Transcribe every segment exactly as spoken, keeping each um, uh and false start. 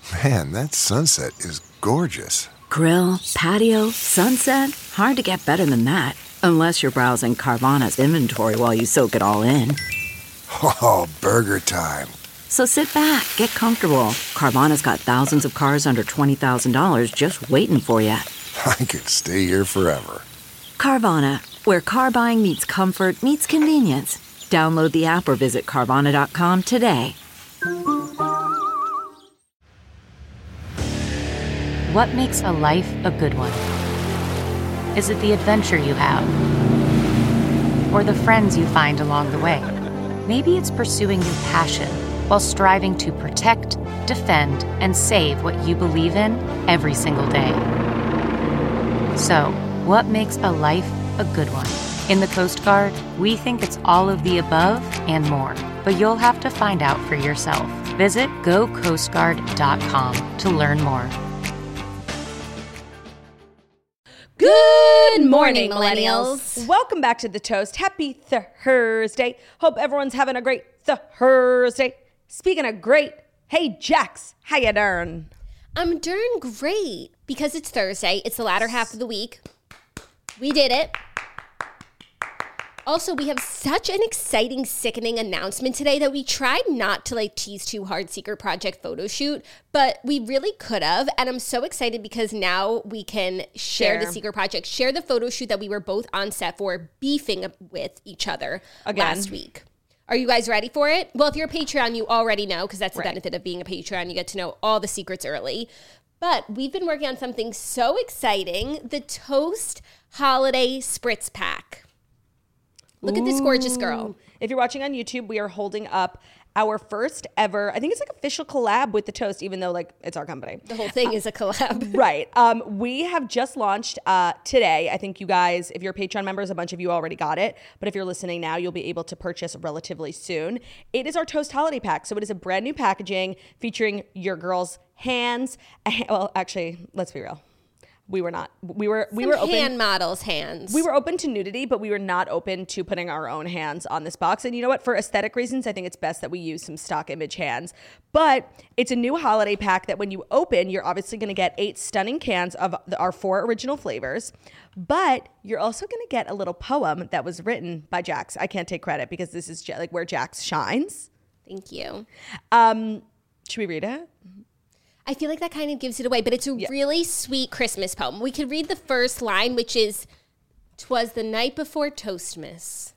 Man, that sunset is gorgeous. Grill, patio, sunset. Hard to get better than that. Unless you're browsing Carvana's inventory while you soak it all in. Oh, burger time. So sit back, get comfortable. Carvana's got thousands of cars under twenty thousand dollars just waiting for you. I could stay here forever. Carvana, where car buying meets comfort, meets convenience. Download the app or visit Carvana dot com today. What makes a life a good one? Is it the adventure you have? Or the friends you find along the way? Maybe it's pursuing your passion while striving to protect, defend, and save what you believe in every single day. So, what makes a life a good one? In the Coast Guard, we think it's all of the above and more, but you'll have to find out for yourself. Visit go coast guard dot com to learn more. Good morning, millennials. Welcome back to The Toast. Happy Thursday. Hope everyone's having a great Thursday. Speaking of great, hey, Jax, how you doing? I'm doing great because it's Thursday. It's the latter half of the week. We did it. Also, we have such an exciting, sickening announcement today that we tried not to like tease too hard Secret Project photo shoot, but we really could have. And I'm so excited because now we can share, share. the Secret Project, share the photo shoot that we were both on set for, beefing with each other Again. last week. Are you guys ready for it? Well, if you're a Patreon, you already know, because that's the right. benefit of being a Patreon. You get to know all the secrets early. But we've been working on something so exciting, the Toast Holiday Spritz Pack. Look Ooh. at this gorgeous girl. If you're watching on YouTube, we are holding up our first ever, I think it's like official collab with The Toast, even though like it's our company. The whole thing uh, is a collab. Right. Um, we have just launched uh, today. I think you guys, if you're Patreon members, a bunch of you already got it. But if you're listening now, you'll be able to purchase relatively soon. It is our Toast Holiday Pack. So it is a brand new packaging featuring your girl's hands. Well, actually, let's be real. We were not. We were. Some we were open. Hand models' hands. We were open to nudity, but we were not open to putting our own hands on this box. And you know what? For aesthetic reasons, I think it's best that we use some stock image hands. But it's a new holiday pack that when you open, you're obviously going to get eight stunning cans of the, our four original flavors. But you're also going to get a little poem that was written by Jax. I can't take credit because this is like where Jax shines. Thank you. Um, should we read it? I feel like that kind of gives it away, but it's a yeah. really sweet Christmas poem. We could read the first line, which is, "'Twas the night before Toastmas."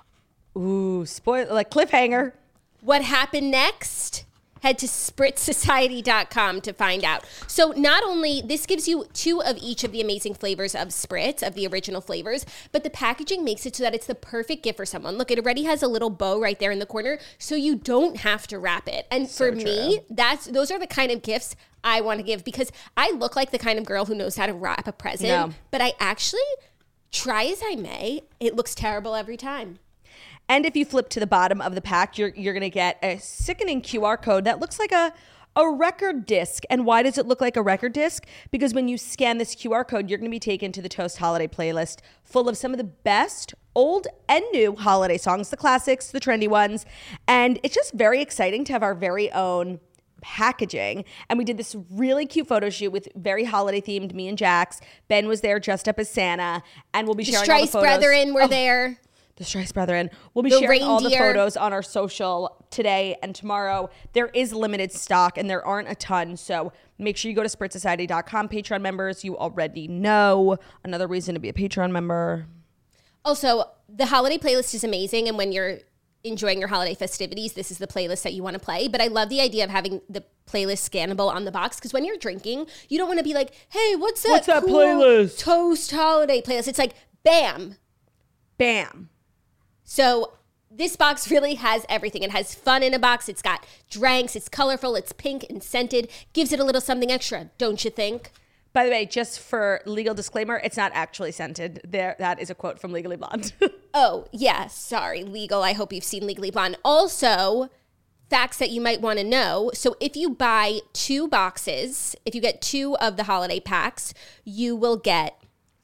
Ooh, spoil like cliffhanger. What happened next? Head to spritz society dot com to find out. So not only, this gives you two of each of the amazing flavors of Spritz, of the original flavors, but the packaging makes it so that it's the perfect gift for someone. Look, it already has a little bow right there in the corner, so you don't have to wrap it. And so for true. me, that's those are the kind of gifts I want to give, because I look like the kind of girl who knows how to wrap a present, no. but I actually, try as I may, it looks terrible every time. And if you flip to the bottom of the pack, you're you're going to get a sickening Q R code that looks like a, a record disc. And why does it look like a record disc? Because when you scan this Q R code, you're going to be taken to the Toast Holiday playlist full of some of the best old and new holiday songs, the classics, the trendy ones. And it's just very exciting to have our very own packaging. And we did this really cute photo shoot with very holiday themed, me and Jax. Ben was there dressed up as Santa, and we'll be sharing all the photos. The Strice brethren were oh. there. The Strice Brethren. We'll be the sharing reindeer. all the photos on our social today and tomorrow. There is limited stock and there aren't a ton. So make sure you go to spritz society dot com. Patreon members, you already know. Another reason to be a Patreon member. Also, the holiday playlist is amazing. And when you're enjoying your holiday festivities, this is the playlist that you want to play. But I love the idea of having the playlist scannable on the box, because when you're drinking, you don't want to be like, hey, what's that, what's that cool playlist? Toast holiday playlist? It's like, bam. Bam. So this box really has everything. It has fun in a box. It's got drinks. It's colorful. It's pink and scented. Gives it a little something extra, don't you think? By the way, just for legal disclaimer, it's not actually scented. There, that is a quote from Legally Blonde. Oh, yeah. Sorry, legal. I hope you've seen Legally Blonde. Also, facts that you might want to know. So if you buy two boxes, if you get two of the holiday packs, you will get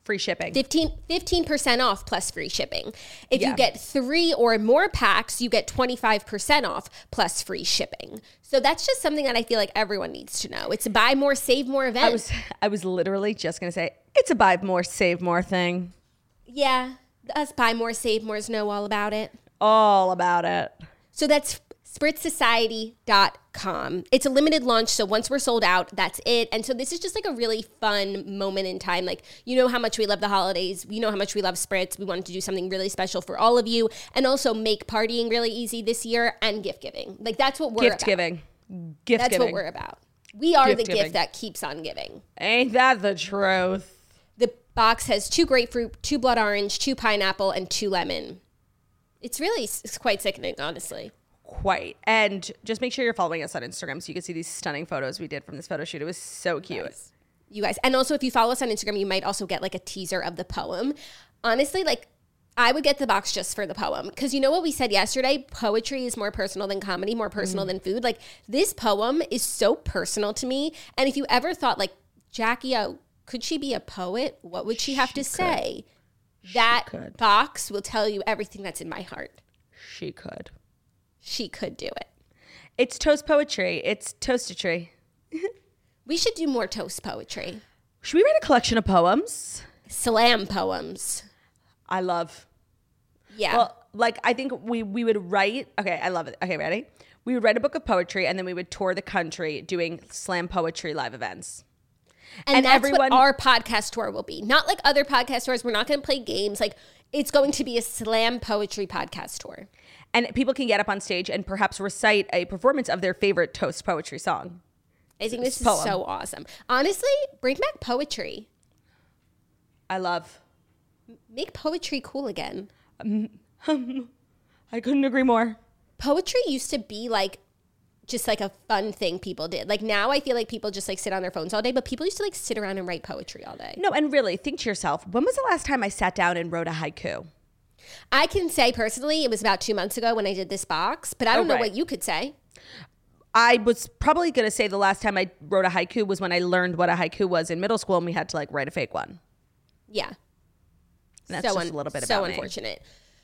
Free shipping. fifteen percent off plus free shipping. If Yeah. you get three or more packs, you get twenty-five percent off plus free shipping. So that's just something that I feel like everyone needs to know. It's a buy more, save more event. I was I was literally just going to say, it's a buy more, save more thing. Yeah, us buy more, save mores know all about it. All about it. So that's spritz society dot com. It's a limited launch, so once we're sold out, that's it. And so this is just like a really fun moment in time. Like, you know how much we love the holidays. You know how much we love Spritz. We wanted to do something really special for all of you and also make partying really easy this year and gift giving. Like, that's what we're Gift about. giving. Gift That's giving. what we're about. We are Gift the giving. gift that keeps on giving. Ain't that the truth? The box has two grapefruit, two blood orange, two pineapple, and two lemon. It's really, it's quite sickening, honestly. Quite. And just make sure you're following us on Instagram so you can see these stunning photos we did from this photo shoot. It was so cute. Nice. You guys. And also, if you follow us on Instagram, you might also get like a teaser of the poem. Honestly, like, I would get the box just for the poem. Because you know what we said yesterday? Poetry is more personal than comedy, more personal mm. than food. Like, this poem is so personal to me. And if you ever thought, like, Jackie O, could she be a poet? What would she have she to could. say? She that could. box will tell you everything that's in my heart. She could. She could do it. It's toast poetry. It's toastatry. We should do more toast poetry. Should we write a collection of poems? Slam poems. I love. Yeah. Well, like, I think we, we would write. Okay, I love it. Okay, ready? We would write a book of poetry and then we would tour the country doing slam poetry live events. And, And that's everyone- what our podcast tour will be. Not like other podcast tours. We're not going to play games. Like, it's going to be a slam poetry podcast tour. And people can get up on stage and perhaps recite a performance of their favorite toast poetry song. I think this Poem. is so awesome. Honestly, bring back poetry. I love. Make poetry cool again. I couldn't agree more. Poetry used to be like just like a fun thing people did. Like, now I feel like people just like sit on their phones all day, but people used to like sit around and write poetry all day. No, and really, think to yourself, when was the last time I sat down and wrote a haiku? I can say personally, it was about two months ago when I did this box, but I don't Oh, know right. what you could say. I was probably going to say the last time I wrote a haiku was when I learned what a haiku was in middle school and we had to like write a fake one. Yeah. And that's so just un- a little bit so about me. unfortunate.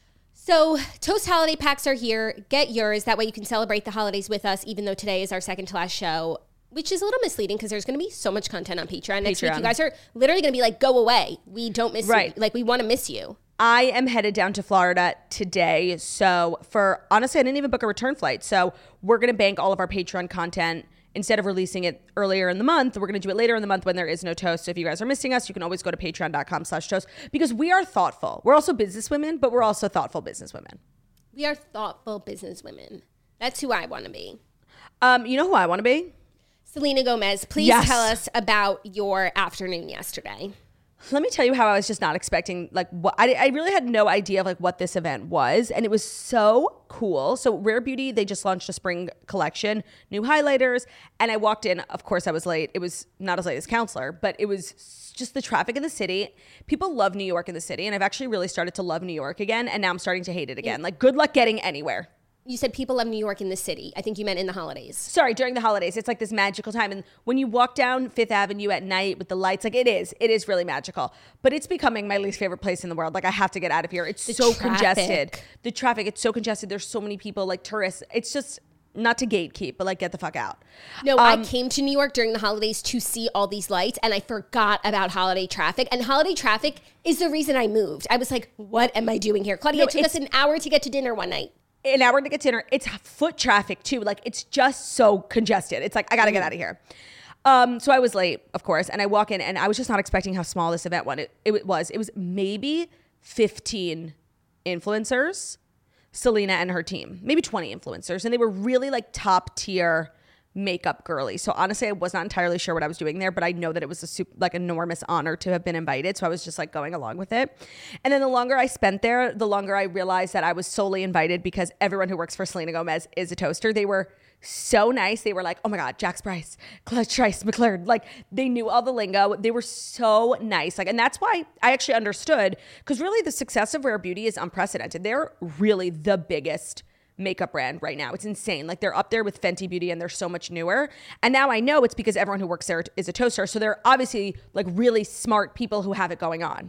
So Toast holiday packs are here. Get yours. That way you can celebrate the holidays with us, even though today is our second to last show, which is a little misleading because there's going to be so much content on Patreon next week. Patreon. You guys are literally going to be like, go away. We don't miss Right. you. Like, we want to miss you. I am headed down to Florida today. So for honestly, I didn't even book a return flight. So we're going to bank all of our Patreon content. Instead of releasing it earlier in the month, we're going to do it later in the month when there is no toast. So if you guys are missing us, you can always go to patreon.com slash toast because we are thoughtful. We're also businesswomen, but we're also thoughtful businesswomen. We are thoughtful businesswomen. That's who I want to be. Um, you know who I want to be? Selena Gomez, please Yes. tell us about your afternoon yesterday. Let me tell you how I was just not expecting, like, what I, I really had no idea of like what this event was, and it was so cool. So Rare Beauty, they just launched a spring collection, new highlighters, and I walked in. Of course, I was late. It was not as late as Counselor, but it was just the traffic in the city. People love New York in the city, and I've actually really started to love New York again, and now I'm starting to hate it again. Like, good luck getting anywhere. You said people love New York in the city. I think you meant in the holidays. Sorry, during the holidays, it's like this magical time. And when you walk down Fifth Avenue at night with the lights, like it is, it is really magical. But it's becoming my least favorite place in the world. Like, I have to get out of here. It's The so traffic. congested. The traffic, it's so congested. There's so many people, like tourists. It's just not to gatekeep, but like get the fuck out. No, I Um, came to New York during the holidays to see all these lights, and I forgot about holiday traffic. And holiday traffic is the reason I moved. I was like, what am I doing here? Claudia, No, it took us it's- an hour to get to dinner one night. An hour to get dinner. It's foot traffic too. Like, it's just so congested. It's like, I got to get out of here. Um, so I was late, of course, and I walk in and I was just not expecting how small this event was. It, it was. It was maybe fifteen influencers, Selena and her team, maybe twenty influencers, and they were really like top tier makeup girly. So honestly, I was not entirely sure what I was doing there, but I know that it was a super, like enormous honor to have been invited. So I was just like going along with it. And then the longer I spent there, the longer I realized that I was solely invited because everyone who works for Selena Gomez is a toaster. They were so nice. They were like, oh my God, Jax Bryce, Claude Trice, McLaren. Like, they knew all the lingo. They were so nice. Like, and that's why I actually understood, because really the success of Rare Beauty is unprecedented. They're really the biggest makeup brand right now. It's insane. Like, they're up there with Fenty Beauty and they're so much newer. And now I know it's because everyone who works there is a toaster. So they're obviously like really smart people who have it going on.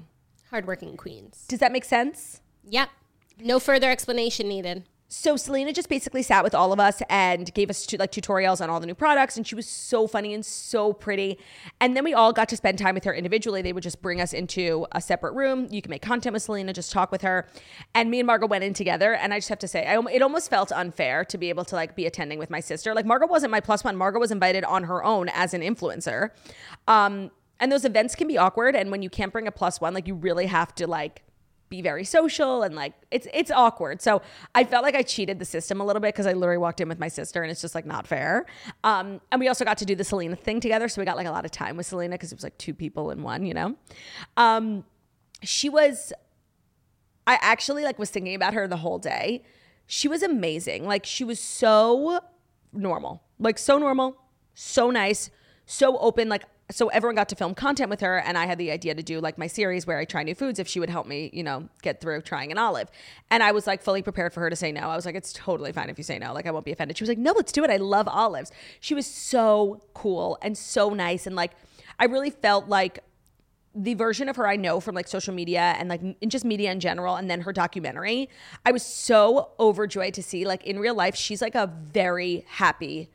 Hardworking queens. Does that make sense? Yep. No further explanation needed. So Selena just basically sat with all of us and gave us tu- like tutorials on all the new products, and she was so funny and so pretty. And then we all got to spend time with her individually. They would just bring us into a separate room. You can make content with Selena, just talk with her. And me and Margot went in together, and I just have to say, I, it almost felt unfair to be able to like be attending with my sister. Like Margot wasn't my plus one. Margot was invited on her own as an influencer. Um, and those events can be awkward, and when you can't bring a plus one, like you really have to like be very social, and like it's it's awkward. So I felt like I cheated the system a little bit because I literally walked in with my sister, and it's just like not fair. Um, and we also got to do the Selena thing together, so we got like a lot of time with Selena because it was like two people in one, you know. Um, she was, I actually like was thinking about her the whole day. She was amazing. Like she was so normal, like so normal, so nice, so open. Like so everyone got to film content with her, and I had the idea to do like my series where I try new foods if she would help me, you know, get through trying an olive. And I was like fully prepared for her to say no. I was like, it's totally fine if you say no. Like I won't be offended. She was like, no, let's do it. I love olives. She was so cool and so nice. And like, I really felt like the version of her I know from like social media and like in just media in general, and then her documentary, I was so overjoyed to see like in real life, she's like a very happy,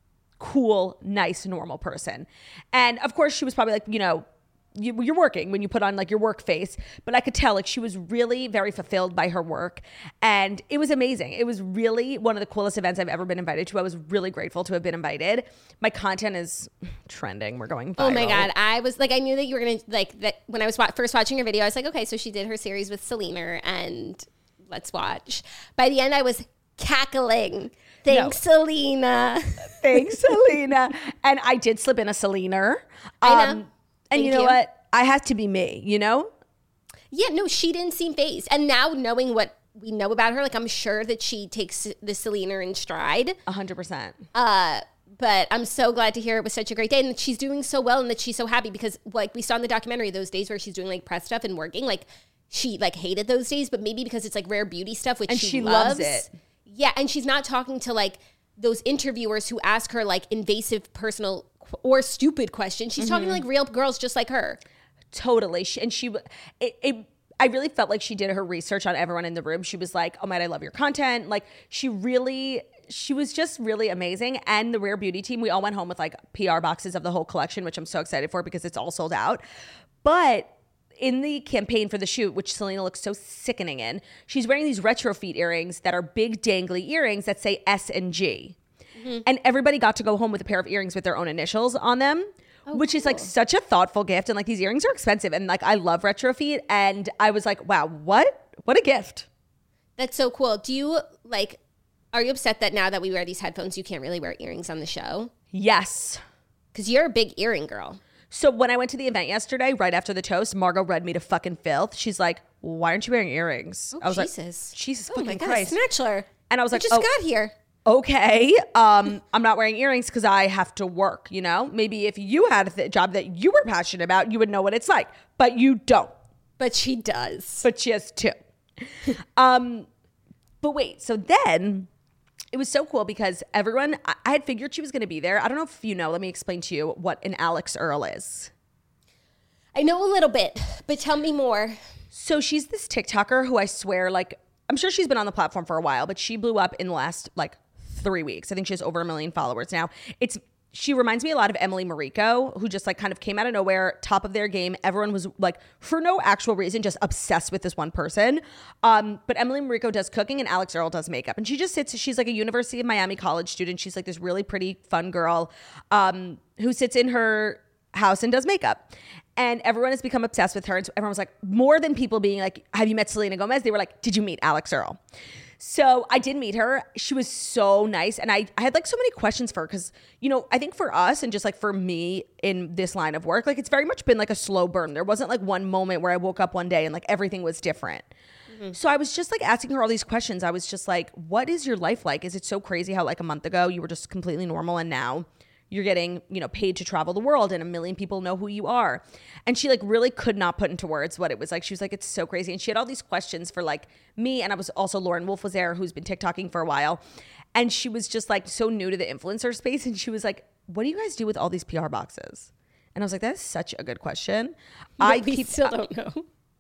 cool, nice, normal person. And of course she was probably like, you know, you, you're working when you put on like your work face, but I could tell like she was really very fulfilled by her work, and it was amazing. It was really one of the coolest events I've ever been invited to. I was really grateful to have been invited. My content is trending. We're going viral. Oh my God. I was like, I knew that you were going to like that when I was wa- first watching her video. I was like, okay, so she did her series with Selena, and let's watch. By the end I was cackling. Thanks, no. Selena. Thanks, Selena. And I did slip in a Selena. Um, I know. And Thank you know you. what? I had to be me, you know? Yeah, no, she didn't seem phased. And now knowing what we know about her, like I'm sure that she takes the Selena in stride. A hundred percent. Uh, but I'm so glad to hear it was such a great day, and that she's doing so well, and that she's so happy because like we saw in the documentary, those days where she's doing like press stuff and working, like she like hated those days, but maybe because it's like rare beauty stuff, which And she, she loves. loves it. Yeah, and she's not talking to like those interviewers who ask her like invasive, personal qu- or stupid questions. She's talking to like real girls just like her. Totally. She, and she, it, it, I really felt like she did her research on everyone in the room. She was like, oh my God, I love your content. Like she really, she was just really amazing. And the Rare Beauty team, we all went home with like P R boxes of the whole collection, which I'm so excited for because it's all sold out. But in the campaign for the shoot, which Selena looks so sickening in, she's wearing these retro feet earrings that are big dangly earrings that say S and G. Mm-hmm. And everybody got to go home with a pair of earrings with their own initials on them, oh, which cool. is like such a thoughtful gift. And like these earrings are expensive. And like I love retro feet. And I was like, wow, what? What a gift. That's so cool. Do you like, are you upset that now that we wear these headphones, you can't really wear earrings on the show? Yes. Because you're a big earring girl. So when I went to the event yesterday, right after the toast, Margot read me to fucking filth. She's like, why aren't you wearing earrings? Oh, I was Jesus. like, Jesus oh fucking my God, Christ. Snatchler. And I was I like, just oh, got here. Okay. Um, I'm not wearing earrings because I have to work, you know? Maybe if you had a th- job that you were passionate about, you would know what it's like. But you don't. But she does. But she has two. um, but wait, so then it was so cool because everyone, I, I had figured she was going to be there. I don't know if you know, let me explain to you what an Alex Earl is. I know a little bit, but tell me more. So she's this TikToker who I swear, like, I'm sure she's been on the platform for a while, but she blew up in the last, like, three weeks. I think she has over a million followers now. It's She reminds me a lot of Emily Mariko, who just, like, kind of came out of nowhere, top of their game. Everyone was, like, for no actual reason, just obsessed with this one person. Um, but Emily Mariko does cooking and Alex Earl does makeup. And she just sits, she's, like, a University of Miami college student. She's, like, this really pretty, fun girl um, who sits in her house and does makeup. And everyone has become obsessed with her. And so everyone was like, more than people being like, have you met Selena Gomez? They were like, did you meet Alex Earl? So I did meet her. She was so nice. And I, I had like so many questions for her because, you know, I think for us and just like for me in this line of work, like it's very much been like a slow burn. There wasn't like one moment where I woke up one day and like everything was different. Mm-hmm. So I was just like asking her all these questions. I was just like, what is your life like? Is it so crazy how like a month ago you were just completely normal and now you're getting, you know, paid to travel the world and a million people know who you are? And she like really could not put into words what it was like. She was like, it's so crazy. And she had all these questions for like me. And I was also, Lauren Wolf was there, who's been TikToking for a while. And she was just like so new to the influencer space. And she was like, what do you guys do with all these P R boxes? And I was like, that's such a good question. But I we keep, still don't know.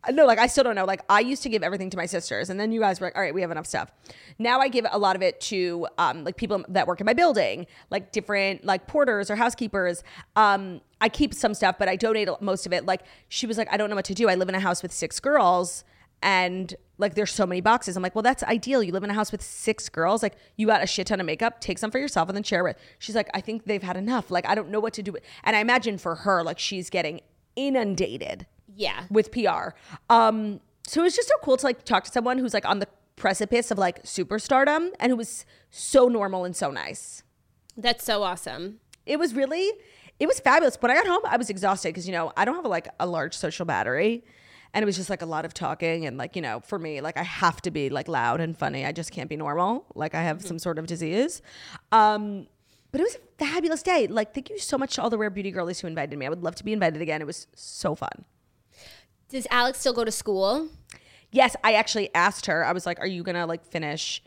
No, like I still don't know. Like I used to give everything to my sisters, and then you guys were like, all right, we have enough stuff. Now I give a lot of it to um, like people that work in my building, like different like porters or housekeepers. Um, I keep some stuff, but I donate most of it. Like she was like, I don't know what to do. I live in a house with six girls, and like there's so many boxes. I'm like, well, that's ideal. You live in a house with six girls. Like you got a shit ton of makeup. Take some for yourself and then share it. She's like, I think they've had enough. Like I don't know what to do. And I imagine for her, like she's getting inundated. Yeah. With P R. Um, so it was just so cool to like talk to someone who's like on the precipice of like superstardom and who was so normal and so nice. That's so awesome. It was really, it was fabulous. When I got home, I was exhausted because, you know, I don't have a, like a large social battery. And it was just like a lot of talking. And like, you know, for me, like I have to be like loud and funny. I just can't be normal. Like I have mm-hmm. some sort of disease. Um, But it was a fabulous day. Like, thank you so much to all the Rare Beauty girlies who invited me. I would love to be invited again. It was so fun. Does Alex still go to school? Yes, I actually asked her. I was like, are you going to like finish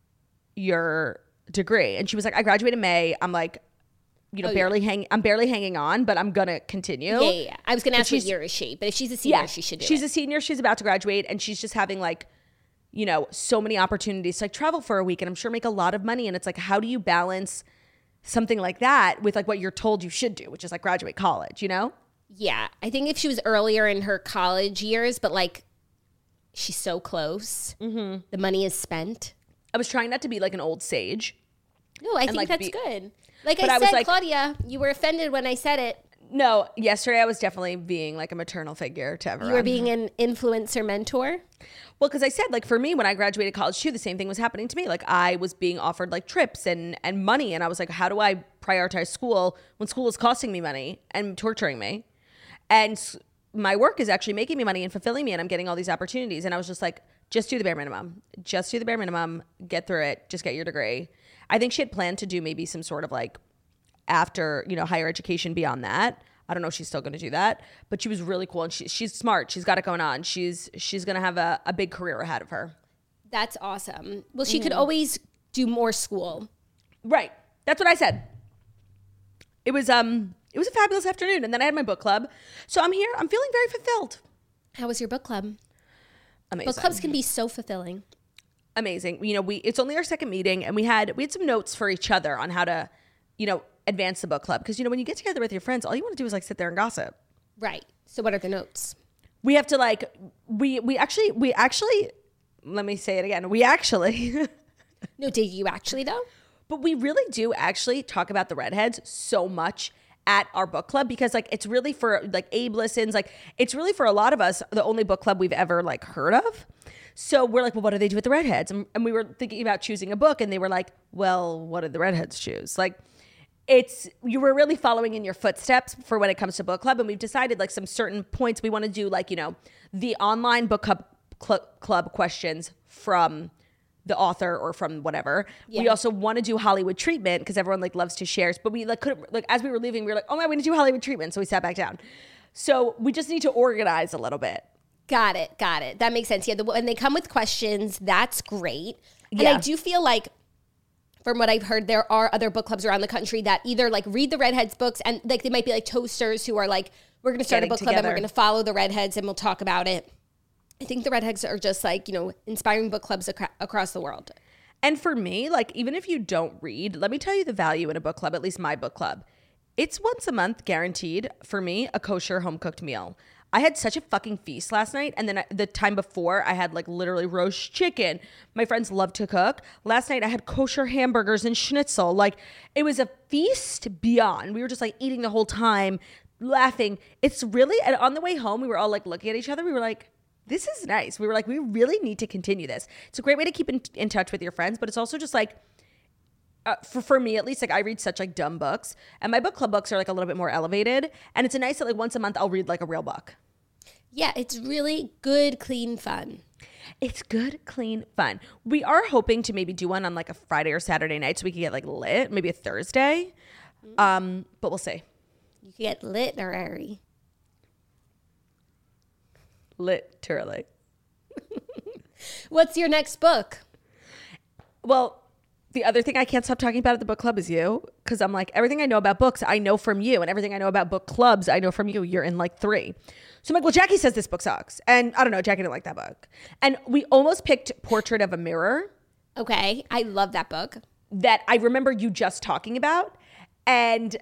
your degree? And she was like, I graduate in May. I'm like, you know, oh, barely yeah. hang. I'm barely hanging on, but I'm going to continue. Yeah, yeah, yeah. I was going to ask what year is she, but if she's a senior, yeah, she should do she's it. a senior. She's about to graduate, and she's just having like, you know, so many opportunities to like travel for a week and I'm sure make a lot of money. And it's like, how do you balance something like that with like what you're told you should do, which is like graduate college, you know? Yeah. I think if she was earlier in her college years, but like she's so close, mm-hmm. the money is spent. I was trying not to be like an old sage. No, I think like, that's be, good. Like I, I said, like, Claudia, you were offended when I said it. No, yesterday I was definitely being like a maternal figure to everyone. You were being an influencer mentor? Well, because I said, like, for me, when I graduated college too, the same thing was happening to me. Like, I was being offered like trips and, and money. And I was like, how do I prioritize school when school is costing me money and torturing me? And my work is actually making me money and fulfilling me. And I'm getting all these opportunities. And I was just like, just do the bare minimum. Just do the bare minimum. Get through it. Just get your degree. I think she had planned to do maybe some sort of like after, you know, higher education beyond that. I don't know if she's still going to do that, but she was really cool and she, she's smart. She's got it going on. She's she's going to have a, a big career ahead of her. That's awesome. Well, she mm-hmm. could always do more school. Right. That's what I said. It was um it was a fabulous afternoon, and then I had my book club. So I'm here. I'm feeling very fulfilled. How was your book club? Amazing. Book clubs can be so fulfilling. Amazing. You know, we it's only our second meeting, and we had we had some notes for each other on how to, you know, advance the book club. Because, you know, when you get together with your friends, all you want to do is like sit there and gossip. Right. So what are the notes? We have to like, we, we actually, we actually, let me say it again. We actually. No, did you actually though? But we really do actually talk about the redheads so much at our book club because like, it's really for like Abe listens. Like it's really for a lot of us, the only book club we've ever like heard of. So we're like, well, what do they do with the redheads? And, and we were thinking about choosing a book and they were like, well, what did the redheads choose? Like, it's, you were really following in your footsteps for when it comes to book club. And we've decided like some certain points we want to do, like, you know, the online book club, cl- club questions from the author or from whatever. Yeah. We also want to do Hollywood treatment because everyone like loves to share. But we like couldn't, like, as we were leaving, we were like, oh my, we need to do Hollywood treatment. So we sat back down. So we just need to organize a little bit. Got it. Got it. That makes sense. Yeah. The, when they come with questions, that's great. And yeah. I do feel like, from what I've heard, there are other book clubs around the country that either like read the redheads books and like they might be like toasters who are like, we're going to start Getting a book together. club and we're going to follow the redheads and we'll talk about it. I think the redheads are just like, you know, inspiring book clubs ac- across the world. And for me, like, even if you don't read, let me tell you the value in a book club, at least my book club. It's once a month guaranteed for me, a kosher home cooked meal. I had such a fucking feast last night. And then I, the time before I had like literally roast chicken. My friends love to cook. Last night I had kosher hamburgers and schnitzel. Like it was a feast beyond. We were just like eating the whole time, laughing. It's really, and on the way home, we were all like looking at each other. We were like, this is nice. We were like, we really need to continue this. It's a great way to keep in, in touch with your friends, but it's also just like, Uh, for, for me, at least, like I read such like dumb books and my book club books are like a little bit more elevated. And it's a nice that like once a month I'll read like a real book. Yeah, it's really good, clean fun. It's good, clean fun. We are hoping to maybe do one on like a Friday or Saturday night so we can get like lit, maybe a Thursday. Mm-hmm. Um, but we'll see. You can get literary. Literally. What's your next book? Well, The other thing I can't stop talking about at the book club is you, because I'm like, everything I know about books, I know from you, and everything I know about book clubs, I know from you. You're in like three. So I'm like, well, Jackie says this book sucks. And I don't know, Jackie didn't like that book. And we almost picked Portrait of a Mirror. Okay. I love that book. That I remember you just talking about. And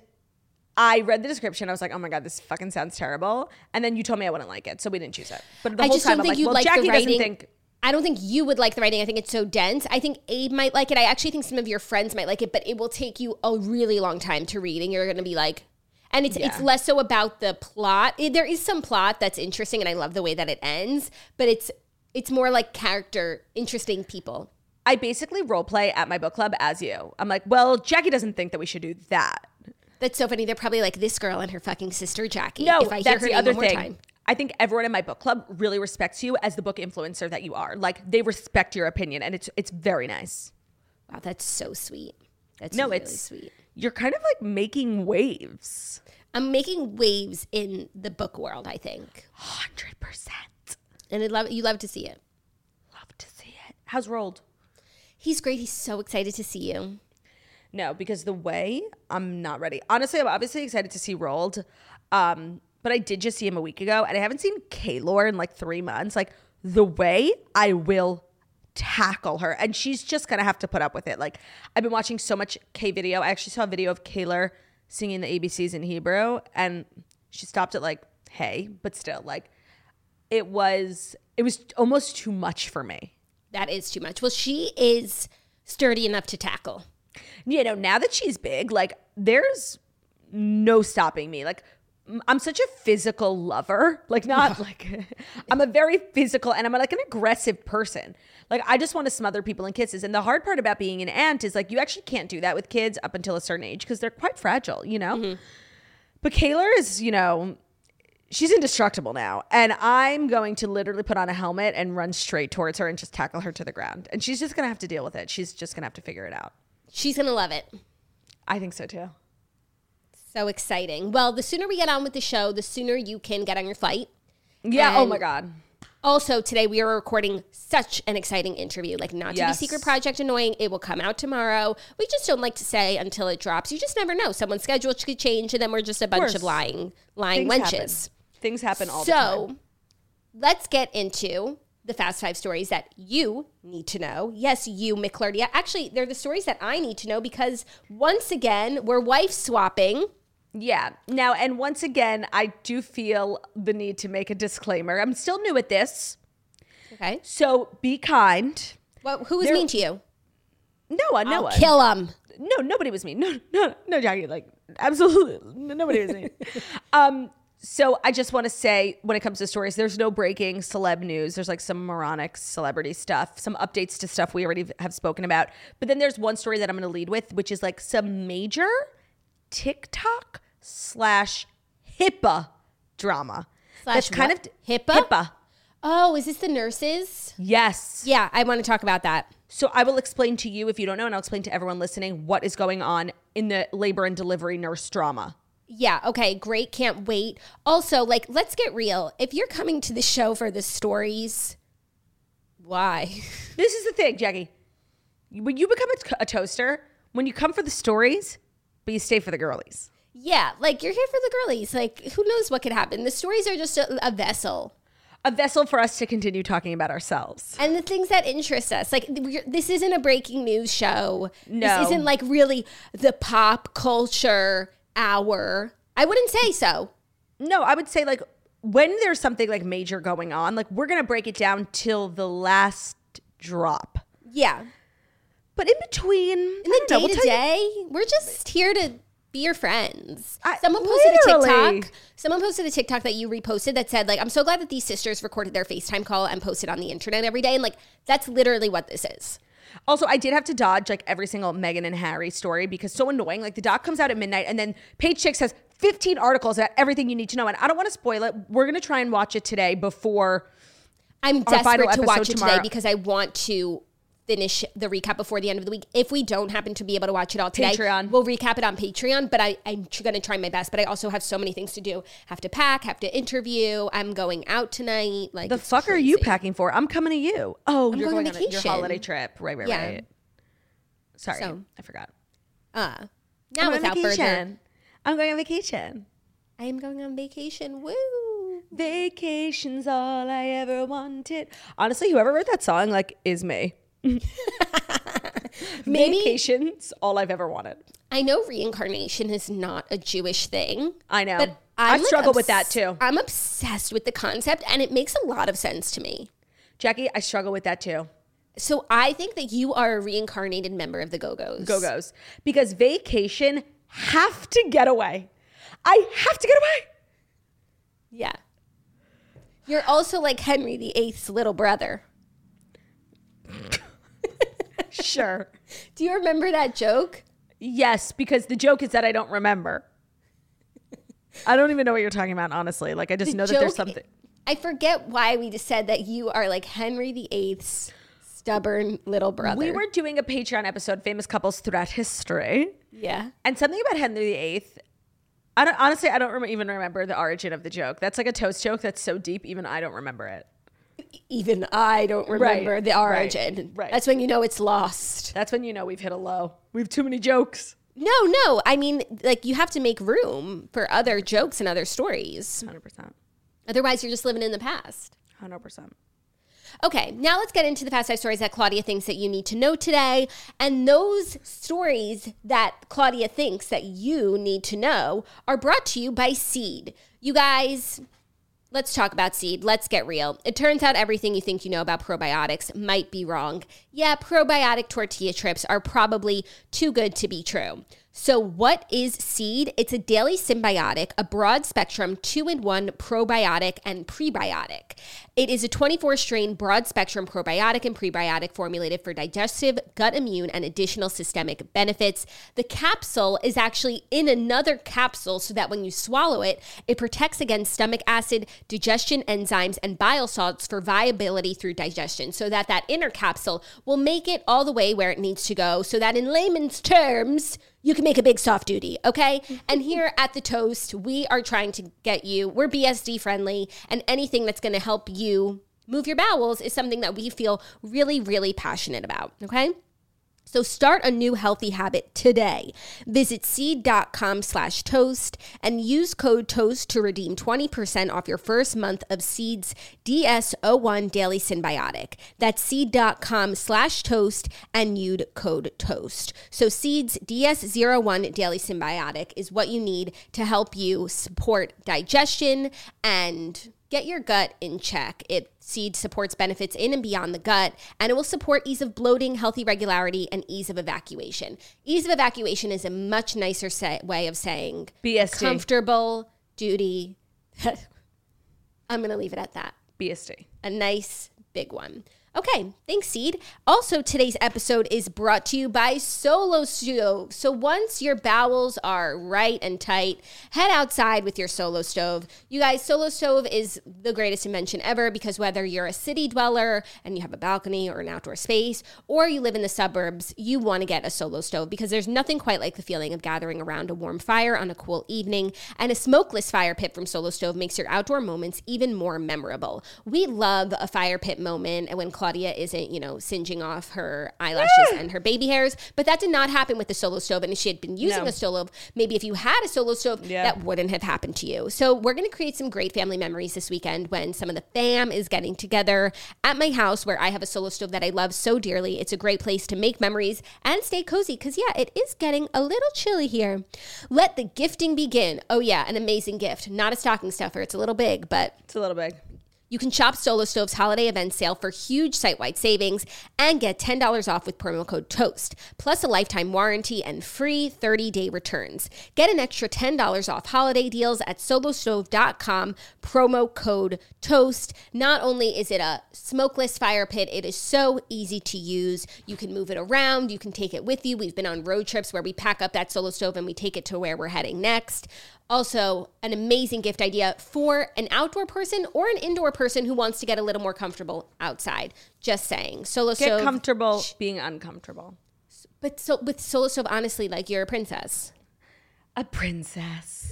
I read the description. I was like, oh my God, this fucking sounds terrible. And then you told me I wouldn't like it. So we didn't choose it. But the I whole just time don't I'm think like, you well, like Jackie the doesn't writing. think. I don't think you would like the writing. I think it's so dense. I think Abe might like it. I actually think some of your friends might like it, but it will take you a really long time to read. And you're going to be like, and it's Yeah. it's less so about the plot. It- there is some plot that's interesting, and I love the way that it ends, but it's it's more like character, interesting people. I basically role play at my book club as you. I'm like, well, Jackie doesn't think that we should do that. That's so funny. They're probably like, this girl and her fucking sister Jackie. No, if I hear that's her the name other one more thing. time. I think everyone in my book club really respects you as the book influencer that you are. Like they respect your opinion, and it's it's very nice. Wow, that's so sweet. That's No, really it's sweet. You're kind of like making waves. I'm making waves in the book world, I think. Hundred percent. And I love you love to see it. Love to see it. How's Rolled? He's great. He's so excited to see you. No, because the way I'm not ready. Honestly, I'm obviously excited to see Rolled. Um, but I did just see him a week ago, and I haven't seen Kaylor in like three months. Like the way I will tackle her, and she's just gonna have to put up with it. Like I've been watching so much K video. I actually saw a video of Kaylor singing the A B Cs in Hebrew, and she stopped at like hey, but still, like it was it was almost too much for me. That is too much. Well, she is sturdy enough to tackle. You know, now that she's big, like there's no stopping me. Like I'm such a physical lover. Like not like I'm a very physical, and I'm like an aggressive person. Like I just want to smother people in kisses. And the hard part about being an aunt is like you actually can't do that with kids up until a certain age because they're quite fragile, you know? Mm-hmm. But Kaylor is, you know, she's indestructible now. And I'm going to literally put on a helmet and run straight towards her and just tackle her to the ground. And she's just going to have to deal with it. She's just going to have to figure it out. She's going to love it. I think so too. So exciting. Well, the sooner we get on with the show, the sooner you can get on your flight. Yeah. And oh my God. Also, today we are recording such an exciting interview. Like, not to Yes. be Secret Project annoying. It will come out tomorrow. We just don't like to say until it drops. You just never know. Someone's schedule could change, and then we're just a bunch course. of lying, lying Things wenches. happen. Things happen all so, the time. So, let's get into the Fast Five stories that you need to know. Yes, you, McClurdy. Actually, they're the stories that I need to know because, once again, we're wife swapping. Yeah. Now, and once again, I do feel the need to make a disclaimer. I'm still new at this. Okay. So be kind. Well, who was There- mean to you? No one, no I'll one. kill him. No, nobody was mean. No, no, no, Jackie. Like, absolutely. Nobody was mean. um, so I just want to say, when it comes to stories, there's no breaking celeb news. There's like some moronic celebrity stuff, some updates to stuff we already have spoken about. But then there's one story that I'm going to lead with, which is like some major TikTok slash HIPAA drama. Slash That's kind what? of HIPAA? HIPAA. Oh, is this the nurses? Yes. Yeah, I want to talk about that. So I will explain to you if you don't know, and I'll explain to everyone listening what is going on in the labor and delivery nurse drama. Yeah, okay, great. Can't wait. Also, like, let's get real. If you're coming to the show for the stories, why? This is the thing, Jackie. When you become a, a toaster, when you come for the stories, but you stay for the girlies. Yeah, like, you're here for the girlies. Like, who knows what could happen? The stories are just a, a vessel. A vessel for us to continue talking about ourselves. And the things that interest us. Like, we're, this isn't a breaking news show. No. This isn't, like, really the pop culture hour. I wouldn't say so. No, I would say like when there's something like major going on, like we're going to break it down till the last drop. Yeah. But in between, In the day to day, we're just here to be your friends. I- Someone posted literally. a TikTok. Someone posted a TikTok that you reposted that said, like, I'm so glad that these sisters recorded their FaceTime call and posted on the internet every day. And like, that's literally what this is. Also, I did have to dodge like every single Meghan and Harry story because so annoying. Like the doc comes out at midnight and then Page Six has fifteen articles about everything you need to know. And I don't want to spoil it. We're going to try and watch it today before I'm our final desperate to watch episode it tomorrow. today because I want to finish the recap before the end of the week. If we don't happen to be able to watch it all today, Patreon. we'll recap it on Patreon. But I, I'm going to try my best. But I also have so many things to do. Have to pack, have to interview. I'm going out tonight. Like, the it's fuck are you crazy. packing for? I'm coming to you. Oh, you're going going, on on your vacation. holiday trip. Right, right, Yeah. right. Sorry, So- I forgot. Uh, I'm now going on without further, vacation. I'm going on vacation. I am going on vacation. Woo! Vacation's all I ever wanted. Honestly, whoever wrote that song, like, is me. Maybe- Vacation's all I've ever wanted. I know reincarnation is not a Jewish thing. I know. But I I'm like, struggle with obs- that too. I'm obsessed with the concept, and it makes a lot of sense to me. Jackie, I struggle with that too. So I think that you are a reincarnated member of the Go-Go's. Go-Go's. Because vacation have to get away. I have to get away. Yeah. You're also like Henry the Eighth's little brother. Sure. Do you remember that joke? Yes, because the joke is that I don't remember. I don't even know what you're talking about, honestly. Like, I just The know that there's joke- something. I forget why we just said that you are like Henry the Eighth's stubborn little brother. We were doing a Patreon episode, Famous Couples Throughout History. Yeah. And something about Henry the Eighth. I don't, honestly, I don't rem- even remember the origin of the joke. That's like a toast joke that's so deep, even I don't remember it. Even I don't remember Right, the right, origin. right. That's when you know it's lost. That's when you know we've hit a low. We have too many jokes. No, no. I mean, like, you have to make room for other jokes and other stories. one hundred percent. Otherwise, you're just living in the past. one hundred percent. Okay, now let's get into the fast five stories that Claudia thinks that you need to know today. And those stories that Claudia thinks that you need to know are brought to you by Seed. You guys, let's talk about Seed. Let's get real. It turns out everything you think you know about probiotics might be wrong. Yeah, probiotic tortilla chips are probably too good to be true. So what is Seed? It's a daily symbiotic, a broad spectrum two-in-one probiotic and prebiotic. It is a twenty-four strain broad spectrum probiotic and prebiotic formulated for digestive, gut immune, and additional systemic benefits. The capsule is actually in another capsule so that when you swallow it, it protects against stomach acid, digestion enzymes, and bile salts for viability through digestion, so that that inner capsule will make it all the way where it needs to go, so that in layman's terms, you can make a big soft duty, okay? And here at The Toast, we are trying to get you, we're B S D friendly, and anything that's gonna help you move your bowels is something that we feel really, really passionate about, okay? So start a new healthy habit today. Visit seed.com slash toast and use code TOAST to redeem twenty percent off your first month of Seed's D S zero one Daily Symbiotic. That's seed.com slash toast and use code TOAST. So Seed's D S zero one Daily Symbiotic is what you need to help you support digestion and get your gut in check. It Seed supports benefits in and beyond the gut, and it will support ease of bloating, healthy regularity, and ease of evacuation. Ease of evacuation is a much nicer say, way of saying B S D. comfortable duty. I'm going to leave it at that. B S D. A nice big one. Okay, thanks, Seed. Also, today's episode is brought to you by Solo Stove. So once your bowels are right and tight, head outside with your Solo Stove. You guys, Solo Stove is the greatest invention ever because whether you're a city dweller and you have a balcony or an outdoor space, or you live in the suburbs, you want to get a Solo Stove because there's nothing quite like the feeling of gathering around a warm fire on a cool evening. And a smokeless fire pit from Solo Stove makes your outdoor moments even more memorable. We love a fire pit moment and when Claudia isn't, you know, singeing off her eyelashes and her baby hairs. But that did not happen with the Solo Stove. And if she had been using No. a Solo, maybe if you had a Solo Stove, Yeah. that wouldn't have happened to you. So we're going to create some great family memories this weekend when some of the fam is getting together at my house where I have a Solo Stove that I love so dearly. It's a great place to make memories and stay cozy because, yeah, it is getting a little chilly here. Let the gifting begin. Oh, yeah, an amazing gift. Not a stocking stuffer. It's a little big, but It's a little big. you can shop Solo Stove's holiday event sale for huge site-wide savings and get ten dollars off with promo code TOAST, plus a lifetime warranty and free thirty-day returns. Get an extra ten dollars off holiday deals at solo stove dot com, promo code TOAST. Not only is it a smokeless fire pit, it is so easy to use. You can move it around. You can take it with you. We've been on road trips where we pack up that Solo Stove and we take it to where we're heading next. Also, an amazing gift idea for an outdoor person or an indoor person who wants to get a little more comfortable outside. Just saying. Solo Get Stove. comfortable being uncomfortable. But so with Solo Stove, honestly, like you're a princess. A princess.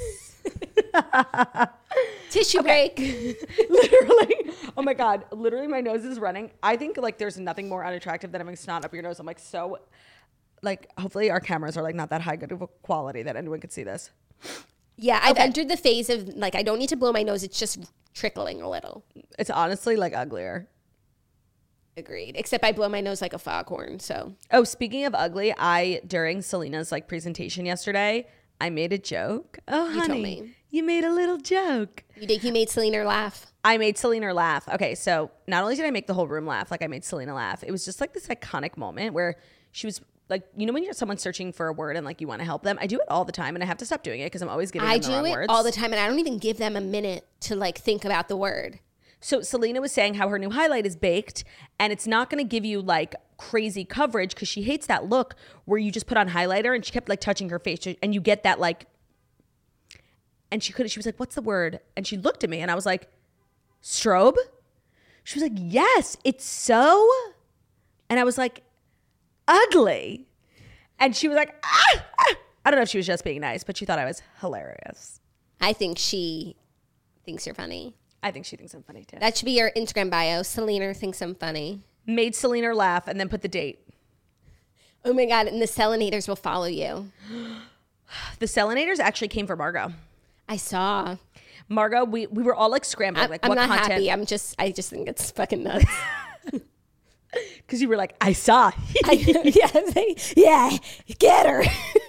Tissue break. Literally. Oh my God. Literally, my nose is running. I think like there's nothing more unattractive than having snot up your nose. I'm like so like, hopefully our cameras are like not that high good of a quality that anyone could see this. Yeah, I've Okay. entered the phase of like, I don't need to blow my nose. It's just trickling a little. It's honestly like uglier. Agreed. Except I blow my nose like a foghorn. So Oh, speaking of ugly, I, during Selena's like presentation yesterday, I made a joke. Oh, You told honey, me. you made a little joke. you think you made Selena laugh? I made Selena laugh. Okay, so not only did I make the whole room laugh, like I made Selena laugh. It was just like this iconic moment where she was like, you know when you're someone searching for a word and like you want to help them? I do it all the time and I have to stop doing it because I'm always giving I them the do wrong it words. all the time, and I don't even give them a minute to like think about the word. So Selena was saying how her new highlight is baked and it's not going to give you like crazy coverage because she hates that look where you just put on highlighter, and she kept like touching her face and you get that like, and she could, she was like, what's the word? And she looked at me and I was like, strobe? She was like, yes, it's so, and I was like, ugly. And she was like, ah, ah. I don't know if she was just being nice, but she thought I was hilarious. I think she thinks you're funny. I think she thinks I'm funny too. That should be your Instagram bio. Selena thinks I'm funny. Made Selena laugh and then put the date. Oh my God. And the Selenators will follow you. The Selenators actually came for Margot. I saw. Margot, we, we were all like scrambling. I'm, like, I'm what not content? happy. I'm just, I just think it's fucking nuts. Because you were like, I saw. I, yeah, I was like, yeah, get her.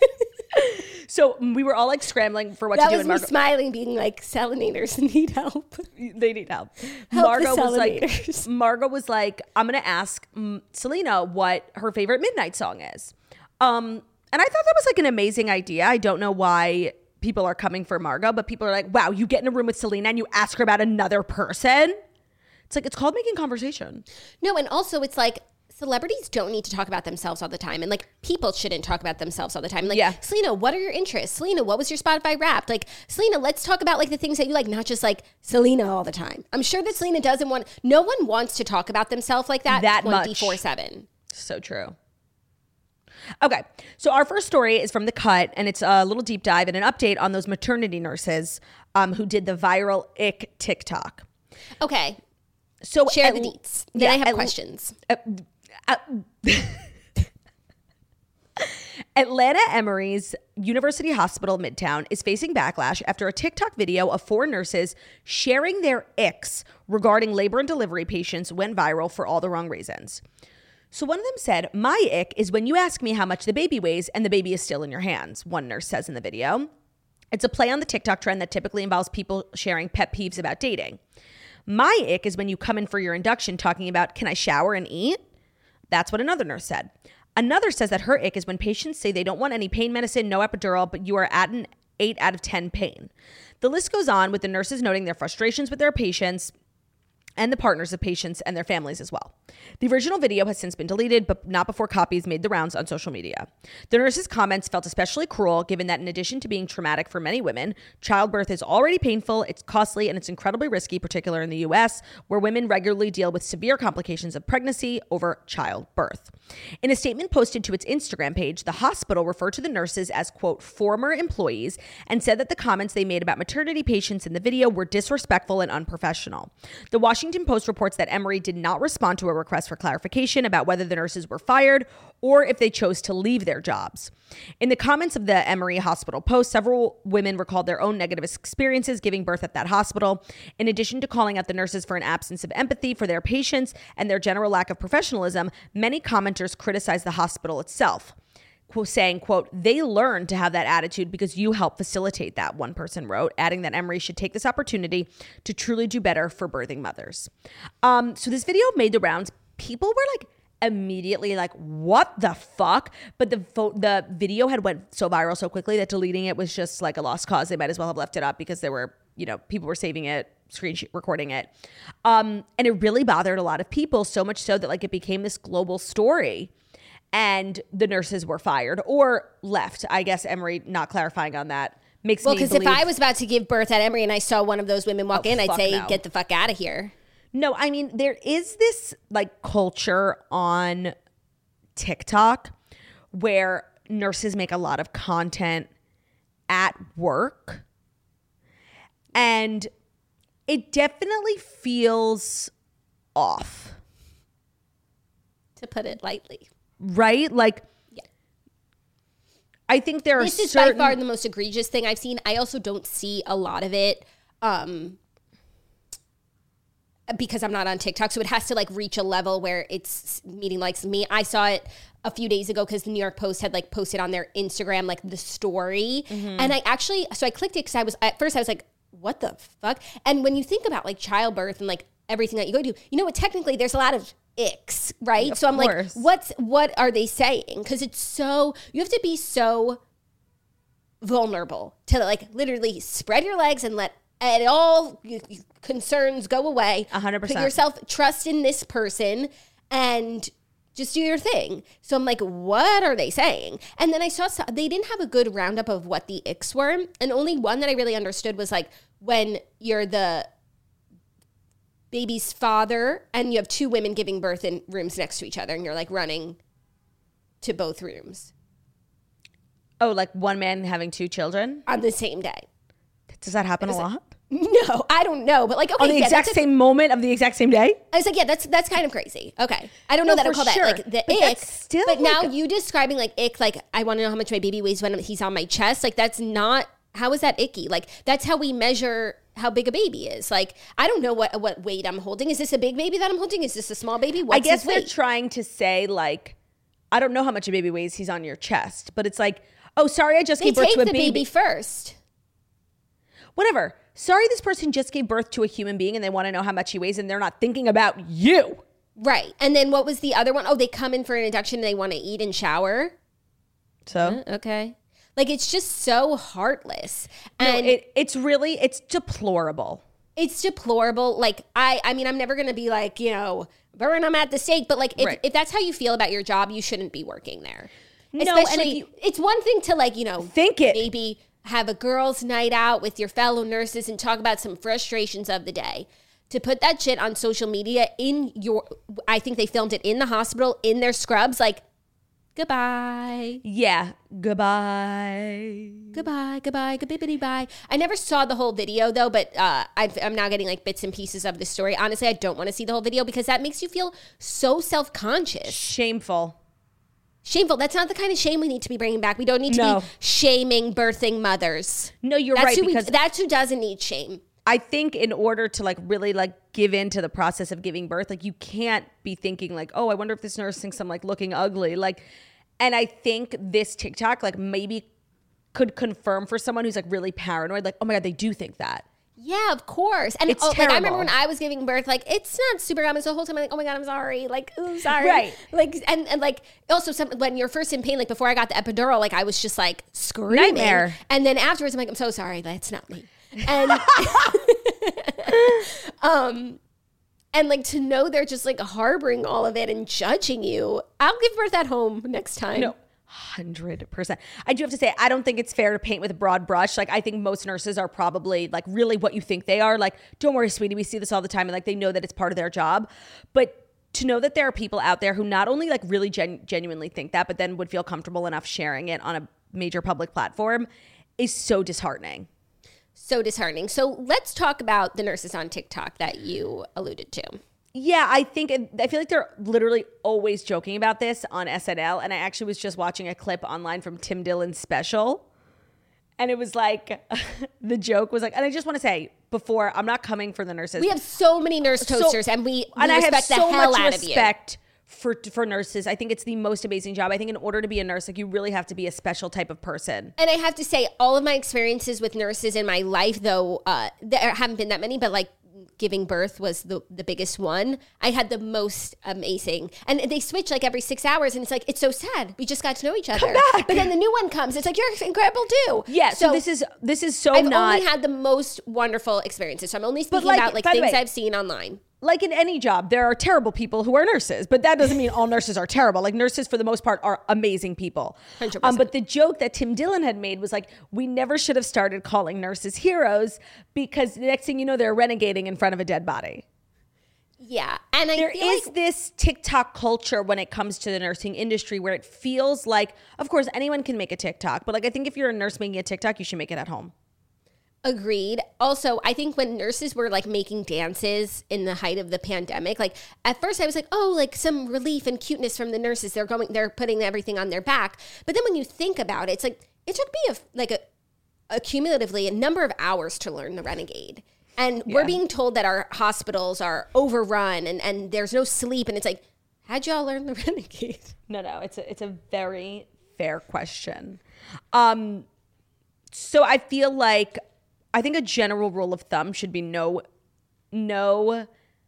So we were all like scrambling for what That to do. was And me Margot, smiling, being like, Selenators need help. they need help. Help Margot the was like, Selenators. Margot was like, I'm gonna ask um, Selena what her favorite midnight song is. Um, and I thought that was like an amazing idea. I don't know why people are coming for Margot, but people are like, wow, you get in a room with Selena and you ask her about another person. It's like, it's called making conversation. No, and also it's like, celebrities don't need to talk about themselves all the time. And like people shouldn't talk about themselves all the time. Like, Yeah. Selena, what are your interests? Selena, what was your Spotify Wrapped? Like, Selena, let's talk about like the things that you like, not just like Selena all the time. I'm sure that Selena doesn't want, no one wants to talk about themselves like that, That much. twenty-four seven. So true. Okay, so our first story is from The Cut, and it's a little deep dive and an update on those maternity nurses um, who did the viral ick TikTok. Okay, So share at- the deets. Then I have at- questions. Atlanta Emory's University Hospital Midtown is facing backlash after a TikTok video of four nurses sharing their icks regarding labor and delivery patients went viral for all the wrong reasons. So one of them said, "My ick is when you ask me how much the baby weighs and the baby is still in your hands," one nurse says in the video. It's a play on the TikTok trend that typically involves people sharing pet peeves about dating. "My ick is when you come in for your induction talking about, can I shower and eat?" That's what another nurse said. Another says that her ick is when patients say they don't want any pain medicine, no epidural, but you are at an eight out of ten pain. The list goes on, with the nurses noting their frustrations with their patients and the partners of patients and their families as well. The original video has since been deleted, but not before copies made the rounds on social media. The nurses' comments felt especially cruel, given that in addition to being traumatic for many women, childbirth is already painful, it's costly, and it's incredibly risky, particularly in the U S, where women regularly deal with severe complications of pregnancy over childbirth. In a statement posted to its Instagram page, the hospital referred to the nurses as, quote, former employees, and said that the comments they made about maternity patients in the video were disrespectful and unprofessional. The Washington Post reports that Emory did not respond to a request for clarification about whether the nurses were fired or if they chose to leave their jobs. In the comments of the Emory Hospital Post, several women recalled their own negative experiences giving birth at that hospital. In addition to calling out the nurses for an absence of empathy for their patients and their general lack of professionalism, many commenters criticized the hospital itself, saying, quote, "They learned to have that attitude because you helped facilitate that," one person wrote, adding that Emory should take this opportunity to truly do better for birthing mothers. Um, so this video made the rounds. People were like immediately like, what the fuck? But the vo- the video had went so viral so quickly that deleting it was just like a lost cause. They might as well have left it up because there were, you know, people were saving it, screen sh- recording it. Um, and it really bothered a lot of people, so much so that like it became this global story. And the nurses were fired or left. I guess Emory not clarifying on that makes Well, me because believe. if I was about to give birth at Emory and I saw one of those women walk Oh, in, I'd fuck say, no. get the fuck out of here. No, I mean, there is this like culture on TikTok where nurses make a lot of content at work. And it definitely feels off. To put it lightly. Right? Like, Yeah. I think there are This is certain... by far the most egregious thing I've seen. I also don't see a lot of it um, because I'm not on TikTok. So it has to like reach a level where it's meeting likes me. I saw it a few days ago because the New York Post had like posted on their Instagram like the story. Mm-hmm. And I actually, so I clicked it because I was, at first I was like, what the fuck? And when you think about like childbirth and like everything that you go to, you know what, technically there's a lot of icks, right? Of so I'm course. like, what's, what are they saying? Because it's so, you have to be so vulnerable to like literally spread your legs and let it all concerns go away. one hundred percent. Put yourself, trust in this person and just do your thing. So I'm like, what are they saying? And then I saw, they didn't have a good roundup of what the icks were. And only one that I really understood was like when you're the baby's father and you have two women giving birth in rooms next to each other and you're like running to both rooms. Oh, like one man having two children? On the same day. Does that happen a lot? No, I don't know. But like, okay. On the yeah, exact a, same moment of the exact same day? I was like, yeah, that's that's kind of crazy. Okay. I don't know No, that I for call sure. that like the But ick. that's still but now like a- you describing like ick, like I want to know how much my baby weighs when he's on my chest. Like that's not, how is that icky? Like that's how we measure how big a baby is. Like, I don't know what what weight I'm holding. Is this a big baby that I'm holding? Is this a small baby? What's I guess his they're weight? trying to say like, I don't know how much a baby weighs. He's on your chest. But it's like, oh, sorry, I just They gave birth take to a the baby. baby first. Whatever. Sorry, this person just gave birth to a human being and they want to know how much he weighs and they're not thinking about you. Right. And then what was the other one? Oh, they come in for an induction and they want to eat and shower. So Okay. Like, it's just so heartless. no, And it, it's really, it's deplorable. it's deplorable. Like, I I mean, I'm never going to be like, you know, burn them at the stake. But like, if, Right. if that's how you feel about your job, you shouldn't be working there. No, and if Especially, you- it's one thing to like, you know, Think it. maybe have a girls' night out with your fellow nurses and talk about some frustrations of the day. To put that shit on social media in your, I think they filmed it in the hospital, in their scrubs, like, goodbye. Yeah. Goodbye. Goodbye, goodbye, goodbye, bye. I never saw the whole video though, but uh, I've, I'm now getting like bits and pieces of the story. Honestly, I don't want to see the whole video because that makes you feel so self-conscious. Shameful. Shameful. That's not the kind of shame we need to be bringing back. We don't need to No. be shaming birthing mothers. No, you're That's right. who we, Because that's who doesn't need shame. I think in order to like really like give in to the process of giving birth, like you can't be thinking like, oh, I wonder if this nurse thinks I'm like looking ugly. Like, and I think this TikTok like maybe could confirm for someone who's like really paranoid, like, oh my God, they do think that. Yeah, of course. And It's oh, like, I remember terrible. when I was giving birth, like it's not super common. So the whole time I'm like, oh my God, I'm sorry. Like, oh, sorry. Right. Like, and, and like also some, when you're first in pain, like before I got the epidural, like I was just like screaming. Nightmare. And then afterwards I'm like, I'm so sorry. That's not me. And, um, and like to know they're just like harboring all of it and judging you. I'll give birth at home next time. No. one hundred percent. I do have to say, I don't think it's fair to paint with a broad brush. Like, I think most nurses are probably like really what you think they are. Like, don't worry, sweetie, we see this all the time. And like, they know that it's part of their job. But to know that there are people out there who not only like really gen- genuinely think that, but then would feel comfortable enough sharing it on a major public platform is so disheartening. So disheartening. So let's talk about the nurses on TikTok that you alluded to. Yeah, I think, I feel like they're literally always joking about this on S N L. And I actually was just watching a clip online from Tim Dillon's special. And it was like, the joke was like, and I just want to say before, I'm not coming for the nurses. We have so many nurse So- toasters, and we, we and I respect have the so hell much out of you. respect for for nurses. I think it's the most amazing job. I think in order to be a nurse, like you really have to be a special type of person. And I have to say, all of my experiences with nurses in my life, though uh, there haven't been that many, but like giving birth was the, the biggest one. I had the most amazing. And they switch like every six hours, and it's like, it's so sad. We just got to know each other. back. But then the new one comes. It's like, you're incredible too. Yeah, so, this is this is so I've not only had the most wonderful experiences. So I'm only speaking like, about like by the things way- I've seen online. like in any job, there are terrible people who are nurses, but that doesn't mean all nurses are terrible. Like nurses, for the most part, are amazing people. one hundred percent. Um, but the joke that Tim Dillon had made was like, we never should have started calling nurses heroes because the next thing you know, they're renegading in front of a dead body. Yeah. And I There feel is like this TikTok culture when it comes to the nursing industry where it feels like, of course, anyone can make a TikTok, but like I think if you're a nurse making a TikTok, you should make it at home. Agreed. Also, I think when nurses were like making dances in the height of the pandemic, like at first I was like, oh, like some relief and cuteness from the nurses. They're going, they're putting everything on their back. But then when you think about it, it's like, it took me a, like a, a cumulatively a number of hours to learn the Renegade. And yeah. we're being told that our hospitals are overrun and, and there's no sleep. And it's like, how'd y'all learn the Renegade? No, no, it's a, it's a very fair question. Um, so I feel like, I think a general rule of thumb should be no, no,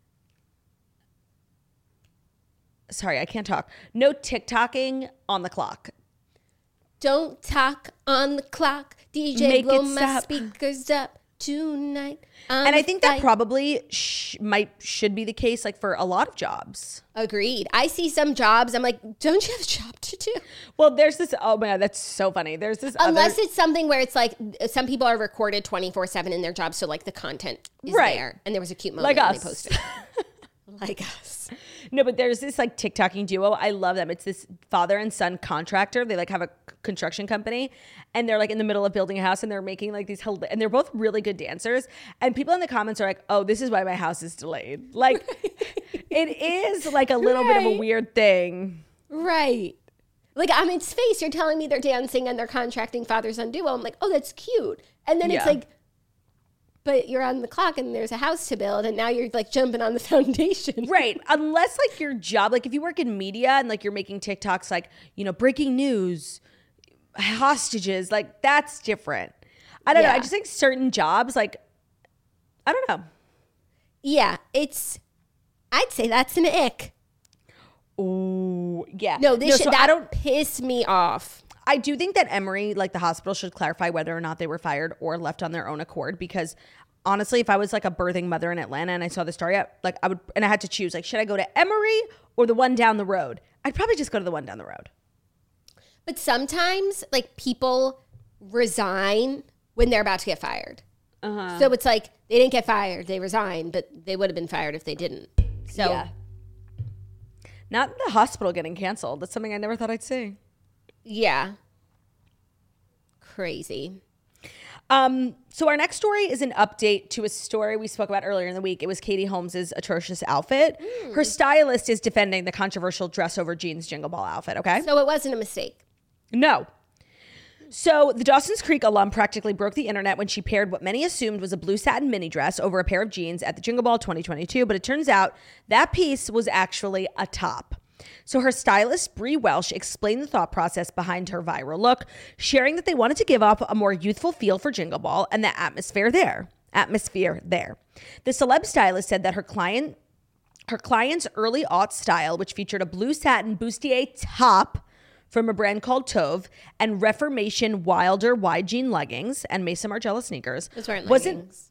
sorry, I can't talk. No TikToking on the clock. Don't talk on the clock. D J, Make blow it my stop. speakers up tonight. I'm And I think that fight. probably sh- might should be the case like for a lot of jobs. Agreed. I see some jobs. I'm like, don't you have a job to do? Well, there's this, oh my God, that's so funny. There's this Unless other, it's something where it's like some people are recorded twenty-four seven in their job. So like the content is Right. there. And there was a cute moment Like when us. they posted. Like us. No, but there's this like TikToking duo. I love them. It's this father and son contractor. They like have a c- construction company and they're like in the middle of building a house and they're making like these, hel- and they're both really good dancers. And people in the comments are like, oh, this is why my house is delayed. Like it is like a little bit of a Right. weird thing. Right. Like on its face, you're telling me they're dancing and they're contracting father-son duo. I'm like, oh, that's cute. And then it's Yeah. like, but you're on the clock and there's a house to build and now you're like jumping on the foundation. Right. Unless like your job, like if you work in media and like you're making TikToks like, you know, breaking news, hostages, like that's different. I don't know. Yeah. I just think certain jobs, like, I don't know. Yeah, it's, I'd say that's an ick. Ooh, yeah. No, this should, so that I don't, piss me off. I do think that Emory, like the hospital, should clarify whether or not they were fired or left on their own accord. Because honestly, if I was like a birthing mother in Atlanta and I saw the story, I- like I would, and I had to choose, like, should I go to Emory or the one down the road? I'd probably just go to the one down the road. But sometimes, like, people resign when they're about to get fired. Uh-huh. So it's like, they didn't get fired, they resigned, but they would have been fired if they didn't. So, Yeah. Not the hospital getting canceled. That's something I never thought I'd see. yeah. Crazy. Um, so our next story is an update to a story we spoke about earlier in the week. It was Katie Holmes's atrocious outfit. Mm. Her stylist is defending the controversial dress over jeans jingle ball outfit, okay? So it wasn't a mistake. No. So the Dawson's Creek alum practically broke the internet when she paired what many assumed was a blue satin mini dress over a pair of jeans at the Jingle Ball twenty twenty-two, but it turns out that piece was actually a top. So her stylist, Brie Welsh, explained the thought process behind her viral look, sharing that they wanted to give off a more youthful feel for Jingle Ball and the atmosphere there. Atmosphere there. The celeb stylist said that her client, her client's early aught style, which featured a blue satin bustier top from a brand called Tove and Reformation Wilder wide jean leggings and Mason Margiela sneakers, Those weren't wasn't leggings.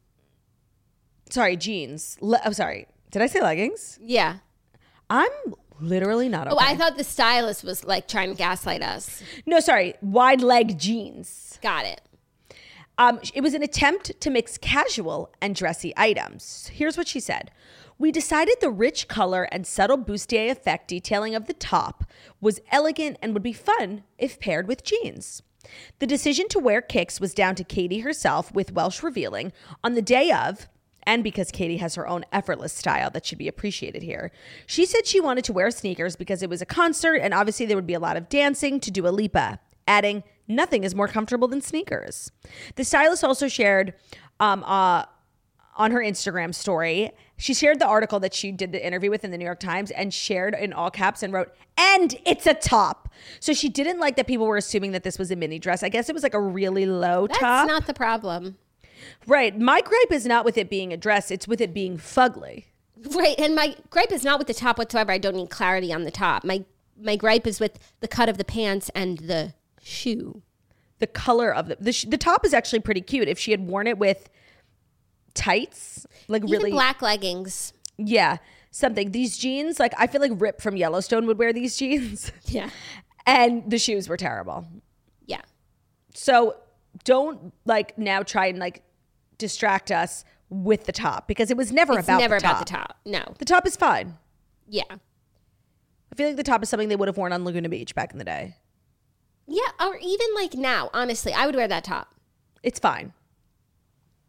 sorry jeans. Le- oh, sorry. Did I say leggings? Yeah. I'm literally not okay. Oh, I thought the stylist was like trying to gaslight us. No, sorry. Wide leg jeans. Got it. Um, it was an attempt to mix casual and dressy items. Here's what she said. We decided the rich color and subtle bustier effect detailing of the top was elegant and would be fun if paired with jeans. The decision to wear kicks was down to Katie herself, with Welsh revealing, on the day of, and because Katie has her own effortless style that should be appreciated here, she said she wanted to wear sneakers because it was a concert and obviously there would be a lot of dancing to Dua Lipa, adding, nothing is more comfortable than sneakers. The stylist also shared um, uh, on her Instagram story, she shared the article that she did the interview with in the New York Times and shared in all caps and wrote, and it's a top. So she didn't like that people were assuming that this was a mini dress. I guess it was like a really low That's top. not the problem. Right. My gripe is not with it being a dress. It's with it being fugly. Right. And my gripe is not with the top whatsoever. I don't need clarity on the top. My my gripe is with the cut of the pants and the shoe. The color of the, the, sh- the top is actually pretty cute. If she had worn it with tights, like Even really. black leggings. Yeah. Something. These jeans, like I feel like Rip from Yellowstone would wear these jeans. Yeah. And the shoes were terrible. Yeah. So don't like now try and like distract us with the top because it was never It's about never the top. about the top. No. The top is fine. Yeah. I feel like the top is something they would have worn on Laguna Beach back in the day. Yeah. Or even like now, honestly, I would wear that top. It's fine.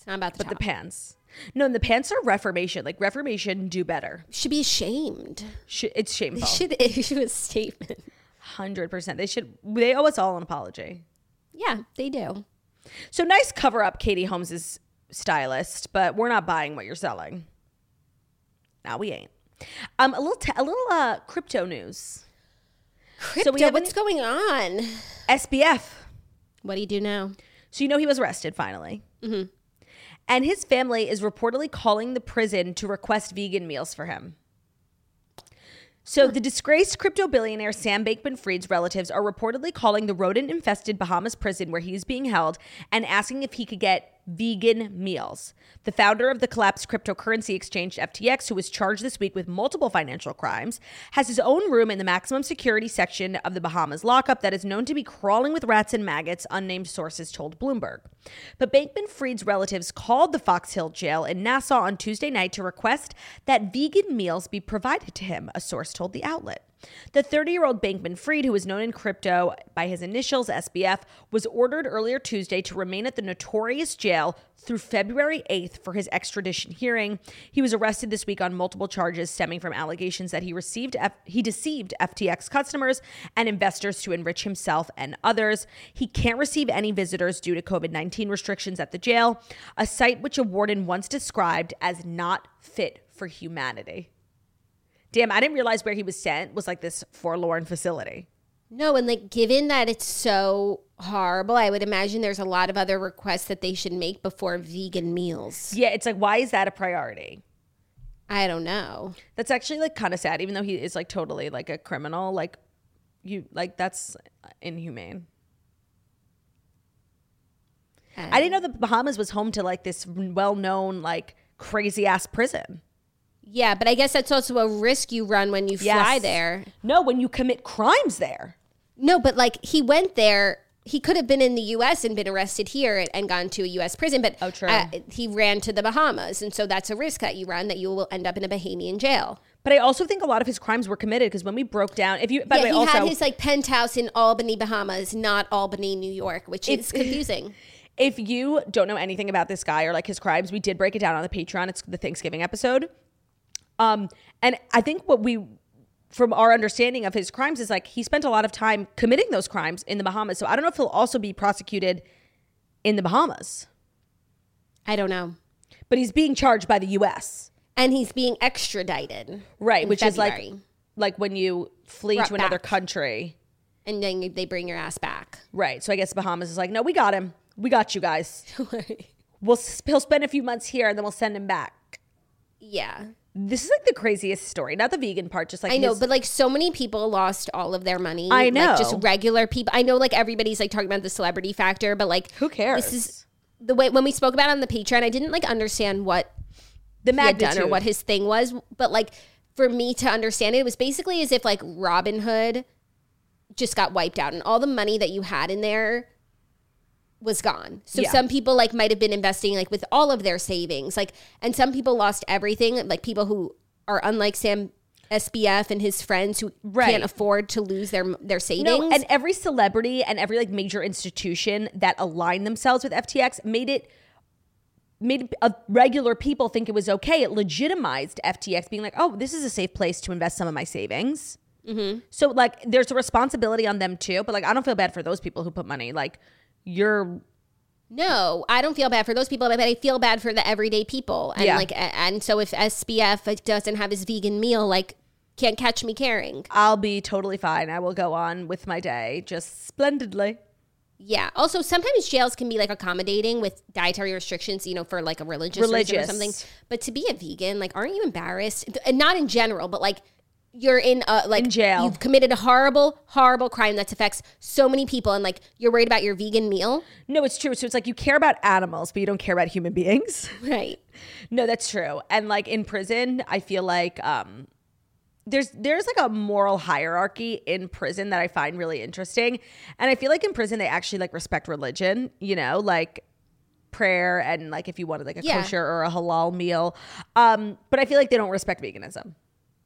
It's not about the but top. the pants. No, and the pants are Reformation. Like Reformation do better. Should be ashamed. Sh- it's shameful. They should issue a statement. one hundred percent. They should. They owe us all an apology. Yeah, they do. So nice cover up, Katie Holmes' stylist, but we're not buying what you're selling. No, we ain't. Um, a little, t- a little uh, crypto news. Crypto, we have what's an- going on? S B F. What do you do now? So you know he was arrested finally. Mm-hmm. And his family is reportedly calling the prison to request vegan meals for him. So the disgraced crypto billionaire Sam Bankman-Fried's relatives are reportedly calling the rodent-infested Bahamas prison where he's being held and asking if he could get vegan meals. The founder of the collapsed cryptocurrency exchange F T X, who was charged this week with multiple financial crimes, has his own room in the maximum security section of the Bahamas lockup that is known to be crawling with rats and maggots, unnamed sources told Bloomberg. But Bankman-Fried's relatives called the Fox Hill jail in Nassau on Tuesday night to request that vegan meals be provided to him, a source told the outlet. The thirty-year-old Bankman-Fried, who is known in crypto by his initials S B F, was ordered earlier Tuesday to remain at the notorious jail through February eighth for his extradition hearing. He was arrested this week on multiple charges stemming from allegations that he received F- he deceived F T X customers and investors to enrich himself and others. He can't receive any visitors due to covid nineteen restrictions at the jail, a site which a warden once described as not fit for humanity. Damn, I didn't realize where he was sent was like this forlorn facility. No, and like given that it's so horrible, I would imagine there's a lot of other requests that they should make before vegan meals. Yeah, it's like, why is that a priority? I don't know. That's actually like kind of sad, even though he is like totally like a criminal. Like you, like that's inhumane. Um, I didn't know the Bahamas was home to like this well-known like crazy ass prison. Yeah, but I guess that's also a risk you run when you fly Yes. there. No, when you commit crimes there. No, but like he went there. He could have been in the U S and been arrested here and, and gone to a U S prison, but Oh, true. uh, he ran to the Bahamas. And so that's a risk that you run, that you will end up in a Bahamian jail. But I also think a lot of his crimes were committed because when we broke down, if you, by yeah, the way, he also had his like penthouse in Albany, Bahamas, not Albany, New York, which is confusing. if you don't know anything about this guy or like his crimes, we did break it down on the Patreon. It's the Thanksgiving episode. Um, and I think what we, from our understanding of his crimes, is like he spent a lot of time committing those crimes in the Bahamas. So I don't know if he'll also be prosecuted in the Bahamas, I don't know. but he's being charged by the U S. And he's being extradited. Right, in which February. is like like when you flee Brought to another back. country. And then they bring your ass back. Right. So I guess Bahamas is like, no, we got him. We got you guys. We'll he'll spend a few months here and then we'll send him back. Yeah. This is like the craziest story. Not the vegan part, just like I know, his- but like so many people lost all of their money. I know. Like just regular people. I know like everybody's like talking about the celebrity factor, but like who cares? This is the way when we spoke about it on the Patreon, I didn't like understand what the he had magnitude done or what his thing was. But like for me to understand it, it was basically as if like Robinhood just got wiped out and all the money that you had in there was gone. So Yeah. some people like might have been investing like with all of their savings, like, and some people lost everything. Like people who are unlike Sam S B F and his friends who Right. can't afford to lose their their savings. No, and every celebrity and every like major institution that aligned themselves with F T X made it made uh, regular people think it was okay. It legitimized F T X being like, oh, this is a safe place to invest some of my savings. Mm-hmm. So like, there's a responsibility on them too. But like, I don't feel bad for those people who put money. Like, you're No, I don't feel bad for those people, but I feel bad for the everyday people. And Yeah. like, a- and so if S B F doesn't have his vegan meal, like, can't catch me caring. I'll be totally fine. I will go on with my day just splendidly. Yeah. Also, sometimes jails can be like accommodating with dietary restrictions, you know, for like a religious, reason Religious. or something. But to be a vegan, like, aren't you embarrassed? And not in general, but like, you're in a like In jail. You've committed a horrible, horrible crime that affects so many people, and like you're worried about your vegan meal, No, it's true. So it's like you care about animals, but you don't care about human beings. right? No, that's true. And like in prison, I feel like um there's there's like a moral hierarchy in prison that I find really interesting. And I feel like in prison they actually like respect religion, you know, like prayer and like if you wanted like a Yeah. kosher or a halal meal. Um, but I feel like they don't respect veganism.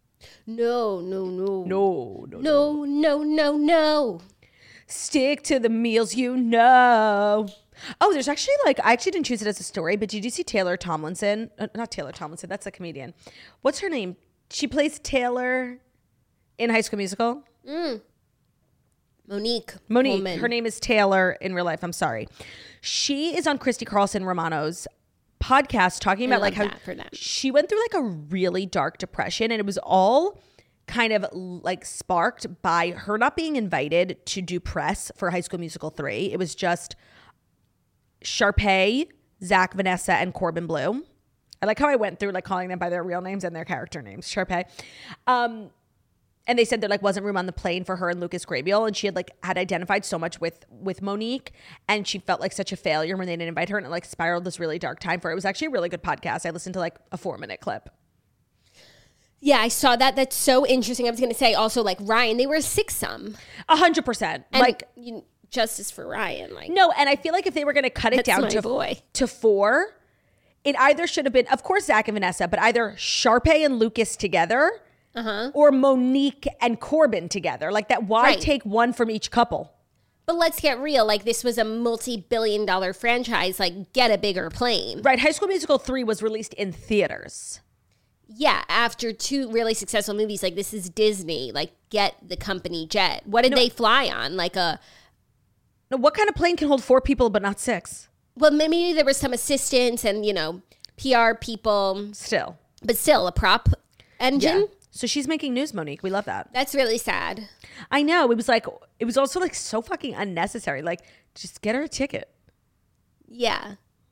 No, no, no, No, no. no, no, no, no. Stick to the meals you know. Oh, there's actually like, I actually didn't choose it as a story, but did you see Taylor Tomlinson? Uh, not Taylor Tomlinson, that's a comedian. What's her name? She plays Taylor in High School Musical. Mm. Monique. Monique. Coleman. Her name is Taylor in real life. I'm sorry. She is on Christy Carlson Romano's podcast talking I about like love how that for them. she went through like a really dark depression, and it was all kind of like sparked by her not being invited to do press for High School Musical three. It was just Sharpay, Zach, Vanessa, and Corbin Blue. I like how I went through like calling them by their real names and their character names. Sharpay. Um, and they said there like wasn't room on the plane for her and Lucas Grabeel, and she had like had identified so much with with Monique, and she felt like such a failure when they didn't invite her, and it like spiraled this really dark time for her. It was actually a really good podcast. I listened to like a four minute clip. Yeah, I saw that. That's so interesting. I was going to say also like Ryan, they were a six-some. A hundred percent. Like you, justice for Ryan. Like no, and I feel like if they were going to cut it That's down my to boy. to four, it either should have been, of course, Zach and Vanessa, but either Sharpay and Lucas together, uh-huh. or Monique and Corbin together. Like that. Why Right. take one from each couple? But let's get real. Like this was a multi-billion dollar franchise. Like get a bigger plane. Right. High School Musical three was released in theaters. Yeah, after two really successful movies, like this is Disney. Like get the company jet. What did they fly on? Like a Now, what kind of plane can hold four people but not six? well, maybe there was some assistants and you know P R people, Still. but still a prop engine. Yeah. So she's making news, Monique. We love that. That's really sad. I know. It was like, it was also like so fucking unnecessary. Like, just get her a ticket. Yeah.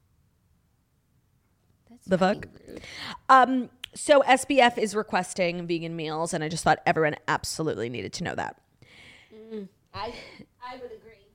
That's The fuck? rude. Um, so S B F is requesting vegan meals, and I just thought everyone absolutely needed to know that. I I would agree.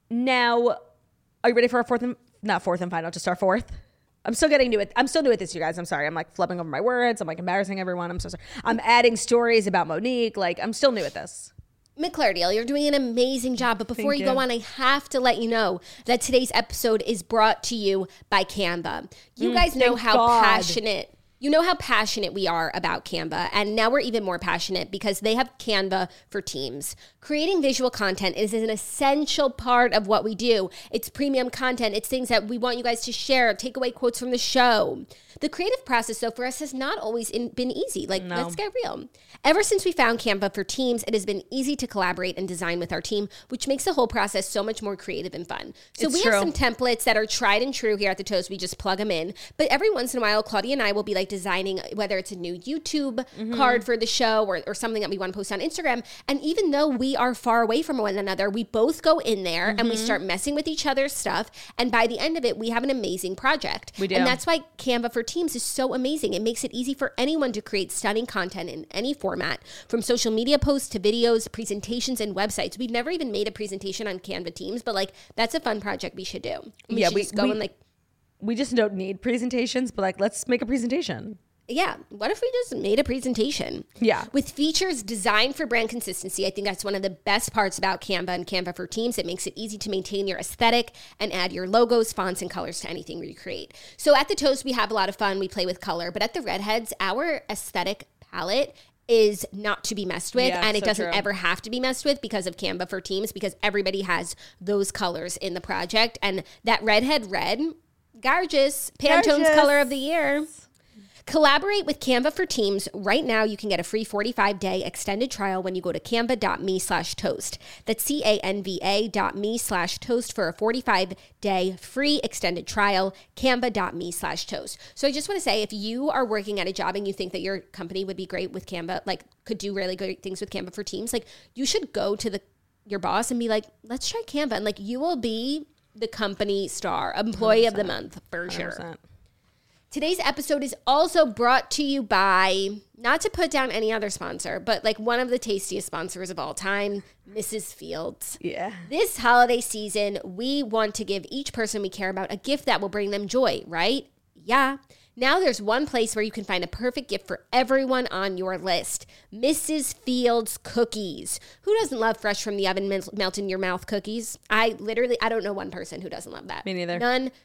Now, are you ready for our fourth and not fourth and final, just our fourth? I'm still getting to it. I'm still new at this, you guys. I'm sorry. I'm like flipping over my words. I'm like embarrassing everyone. I'm so sorry. I'm adding stories about Monique. Like, I'm still new at this. McClardiel, you're doing an amazing job. But before Thank you you. go on, I have to let you know that today's episode is brought to you by Canva. You guys know thank how God. passionate You know how passionate we are about Canva, and now we're even more passionate because they have Canva for Teams. Creating visual content is an essential part of what we do. It's premium content. It's things that we want you guys to share, take away quotes from the show. The creative process, though, for us has not always in, been easy. Like, No. let's get real. Ever since we found Canva for Teams, it has been easy to collaborate and design with our team, which makes the whole process so much more creative and fun. So It's we true. have some templates that are tried and true here at The Toast. We just plug them in. But every once in a while, Claudia and I will be like designing, whether it's a new YouTube Mm-hmm. card for the show or, or something that we want to post on Instagram. And even though we are far away from one another, we both go in there and Mm-hmm. we start messing with each other's stuff. And by the end of it, we have an amazing project. We do. And that's why Canva for Teams is so amazing. It makes it easy for anyone to create stunning content in any format, from social media posts to videos, presentations, and websites. We've never even made a presentation on Canva Teams, but like that's a fun project we should do. We Yeah, should we- just go we- and like, We just don't need presentations, but like, let's make a presentation. yeah, what if we just made a presentation? Yeah. With features designed for brand consistency, I think that's one of the best parts about Canva and Canva for Teams. It makes it easy to maintain your aesthetic and add your logos, fonts, and colors to anything you create. So at The Toast, we have a lot of fun. We play with color. But at The Redheads, our aesthetic palette is not to be messed with, Yeah, and it so doesn't true. ever have to be messed with because of Canva for Teams, because everybody has those colors in the project. And that redhead red, gorgeous, Pantone's Gorgeous. color of the year. Collaborate with Canva for Teams. Right now, you can get a free forty-five day extended trial when you go to canva.me slash toast. That's C-A-N-V-A dot me slash toast for a forty-five day free extended trial, canva.me slash toast. So I just want to say, if you are working at a job and you think that your company would be great with Canva, like could do really great things with Canva for Teams, like you should go to the your boss and be like, let's try Canva. And like you will be the company star, employee of the month for sure. one hundred percent. Today's episode is also brought to you by, not to put down any other sponsor, but like one of the tastiest sponsors of all time, Missus Fields. Yeah. This holiday season, we want to give each person we care about a gift that will bring them joy, right? Yeah. Now there's one place where you can find a perfect gift for everyone on your list. Missus Fields Cookies. Who doesn't love fresh from the oven melt, melt in your mouth cookies? I literally, I don't know one person who doesn't love that. Me neither. None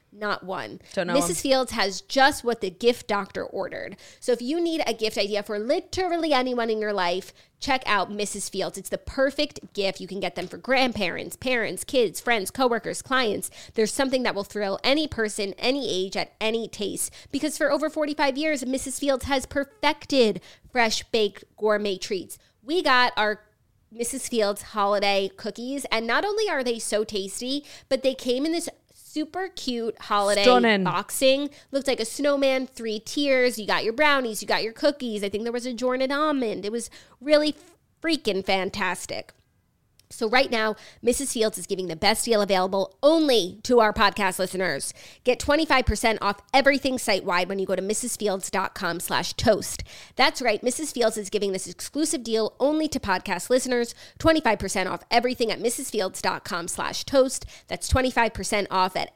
Not one. Don't know Missus him. Fields has just what the gift doctor ordered. So if you need a gift idea for literally anyone in your life, check out Missus Fields. It's the perfect gift. You can get them for grandparents, parents, kids, friends, coworkers, clients. There's something that will thrill any person, any age, at any taste. Because for over forty-five years, Missus Fields has perfected fresh baked gourmet treats. We got our Missus Fields holiday cookies, and not only are they so tasty, but they came in this super cute holiday Stunning. boxing. Looked like a snowman, three tiers. You got your brownies, you got your cookies. I think there was a Jordan almond. It was really freaking fantastic. So right now, Missus Fields is giving the best deal available only to our podcast listeners. Get twenty-five percent off everything site-wide when you go to mrsfields.com slash toast. That's right, Missus Fields is giving this exclusive deal only to podcast listeners. twenty-five percent off everything at mrsfields.com slash toast. That's twenty-five percent off at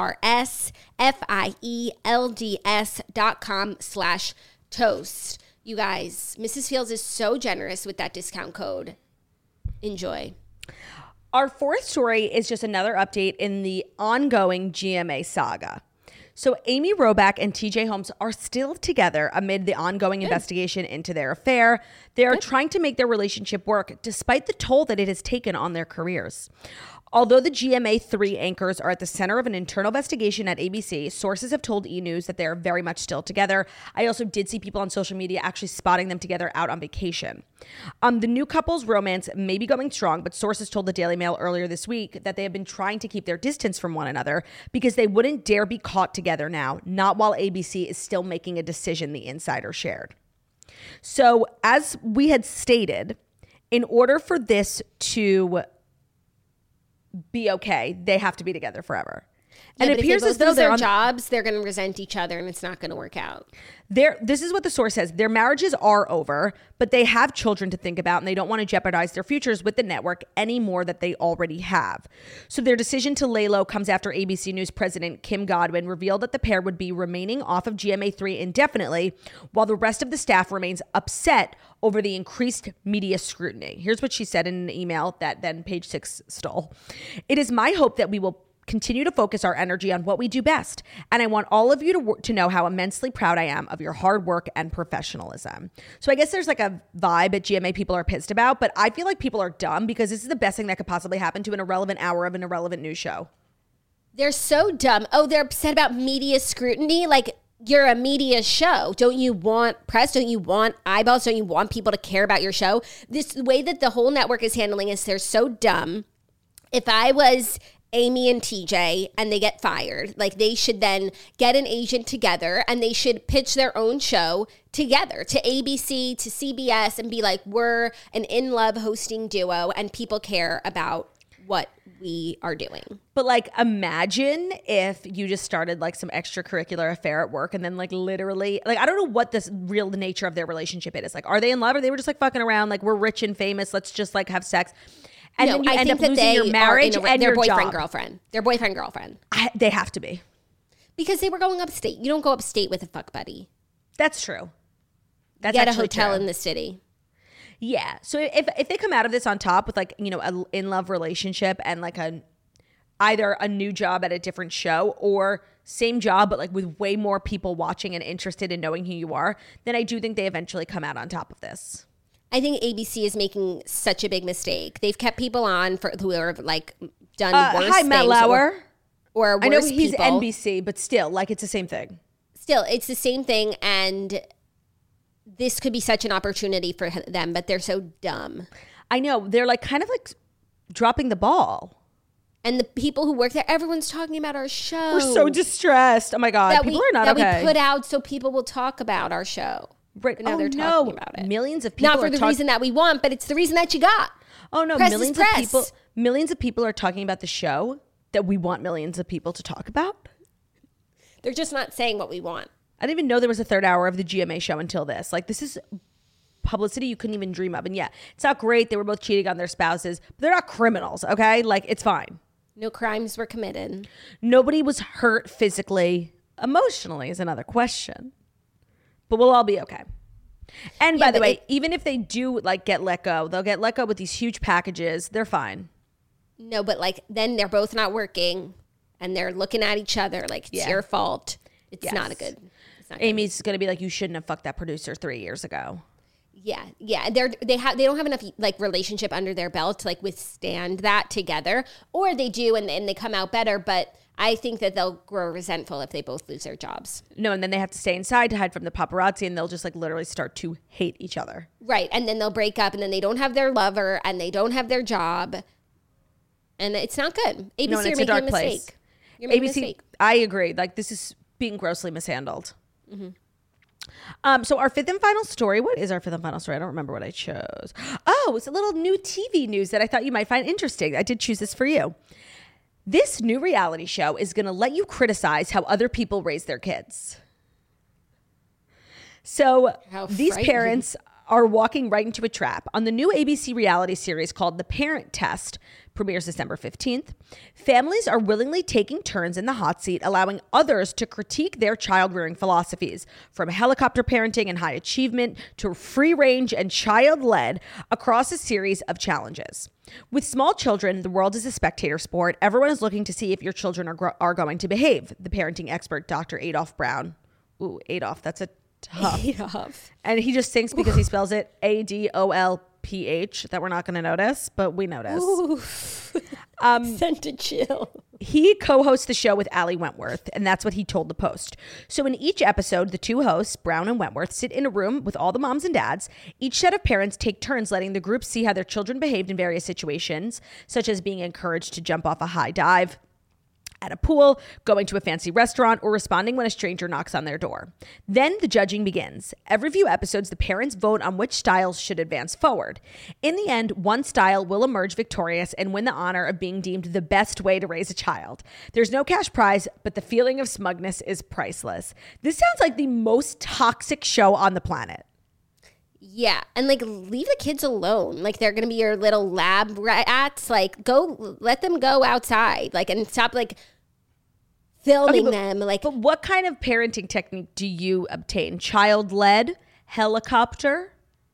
M-R-S-F-I-E-L-D-S dot com slash toast. You guys, Missus Fields is so generous with that discount code. Enjoy. Our fourth story is just another update in the ongoing G M A saga. So Amy Robach and T J Holmes are still together amid the ongoing Good. investigation into their affair. They are Good. trying to make their relationship work despite the toll that it has taken on their careers. Although the G M A three anchors are at the center of an internal investigation at A B C, sources have told E! News that they are very much still together. I also did see people on social media actually spotting them together out on vacation. Um, the new couple's romance may be going strong, but sources told the Daily Mail earlier this week that they have been trying to keep their distance from one another because they wouldn't dare be caught together now, not while A B C is still making a decision, the insider shared. So as we had stated, in order for this to be okay, they have to be together forever. Yeah, and it appears as though they're their on jobs, they're going to resent each other and it's not going to work out. They're, this is what the source says. Their marriages are over, but they have children to think about and they don't want to jeopardize their futures with the network any more that they already have. So their decision to lay low comes after A B C News president Kim Godwin revealed that the pair would be remaining off of G M A three indefinitely while the rest of the staff remains upset over the increased media scrutiny. Here's what she said in an email that then Page Six stole. It is my hope that we will continue to focus our energy on what we do best. And I want all of you to work, to know how immensely proud I am of your hard work and professionalism. So I guess there's like a vibe at G M A people are pissed about, but I feel like people are dumb because this is the best thing that could possibly happen to an irrelevant hour of an irrelevant news show. They're so dumb. Oh, they're upset about media scrutiny. Like, you're a media show. Don't you want press? Don't you want eyeballs? Don't you want people to care about your show? This the way that the whole network is handling is they're so dumb. If I was Amy and T J and they get fired, like they should then get an agent together and they should pitch their own show together to A B C, to C B S and be like, we're an in love hosting duo and people care about what we are doing. But like, imagine if you just started like some extracurricular affair at work and then like literally, like, I don't know what this real nature of their relationship is. Like, are they in love or they were just like fucking around? Like, we're rich and famous. Let's just like have sex. And no, then you I end think up that losing they your marriage are in a, and their your boyfriend job. girlfriend. Their boyfriend girlfriend. I, they have to be. Because they were going upstate. You don't go upstate with a fuck buddy. That's true. That's Get a actually hotel true. in the city. Yeah. So if if they come out of this on top with like, you know, an in love relationship and like a either a new job at a different show or same job but like with way more people watching and interested in knowing who you are, then I do think they eventually come out on top of this. I think A B C is making such a big mistake. They've kept people on for who are like done Uh, worse hi, things. Matt Lauer. Or, or worse I know he's people. N B C, but still, like it's the same thing. Still, it's the same thing, and this could be such an opportunity for them, but they're so dumb. I know. They're like kind of like dropping the ball. And the people who work there, everyone's talking about our show. We're so distressed. Oh my God. That People we, are not that okay. we put out so people will talk about our show. Right. But now oh, they're no. talking about it. Millions of people Not for are the talk- reason that we want, but it's the reason that you got. Oh no, Press is millions press. of people millions of people are talking about the show that we want millions of people to talk about. They're just not saying what we want. I didn't even know there was a third hour of the G M A show until this. Like, this is publicity you couldn't even dream of. And yeah, it's not great. They were both cheating on their spouses, but they're not criminals, okay? Like, it's fine. No crimes were committed. Nobody was hurt physically. Emotionally is another question. But we'll all be okay. And Yeah, by the but way, it- even if they do like get let go, they'll get let go with these huge packages. They're fine. No, but like then they're both not working. and they're looking at each other like it's Yeah. your fault. It's Yes. not a good. It's not good. Amy's going to be like, you shouldn't have fucked that producer three years ago. Yeah, yeah. They're they have they don't have enough like relationship under their belt to like withstand that together, or they do and, and they come out better. But I think that they'll grow resentful if they both lose their jobs. No, and then they have to stay inside to hide from the paparazzi, and they'll just like literally start to hate each other. Right, and then they'll break up, and then they don't have their lover, and they don't have their job, and it's not good. A B C, No, and you're it's a making a, dark mistake. place. You're making A B C, a mistake. I agree. Like, this is being grossly mishandled. Um, so our fifth and final story, what is our fifth and final story? I don't remember what I chose. Oh, it's a little new T V news that I thought you might find interesting. I did choose this for you. This new reality show is going to let you criticize how other people raise their kids. So How these frightening. parents are walking right into a trap. On the new A B C reality series called The Parent Test, premieres December fifteenth, families are willingly taking turns in the hot seat, allowing others to critique their child-rearing philosophies, from helicopter parenting and high achievement to free range and child-led, across a series of challenges. With small children, the world is a spectator sport. Everyone is looking to see if your children are, gro- are going to behave. The parenting expert, Doctor Adolph Brown. Ooh, Adolph, that's a tough. Adolph. And he just thinks because he spells it A D O L P H that we're not going to notice, but we notice. Um, Sent a chill. He co-hosts the show with Ali Wentworth, and that's what he told the Post. So in each episode, the two hosts, Brown and Wentworth, sit in a room with all the moms and dads. Each set of parents take turns letting the group see how their children behaved in various situations, such as being encouraged to jump off a high dive at a pool, going to a fancy restaurant, or responding when a stranger knocks on their door. Then the judging begins. Every few episodes, the parents vote on which styles should advance forward. In the end, one style will emerge victorious and win the honor of being deemed the best way to raise a child. There's no cash prize, but the feeling of smugness is priceless. This sounds like the most toxic show on the planet. Yeah, and like leave the kids alone. Like they're gonna be your little lab rats. Like go, let them go outside. Like and stop like filming but, them. Like, but what kind of parenting technique do you obtain? Child-led, helicopter?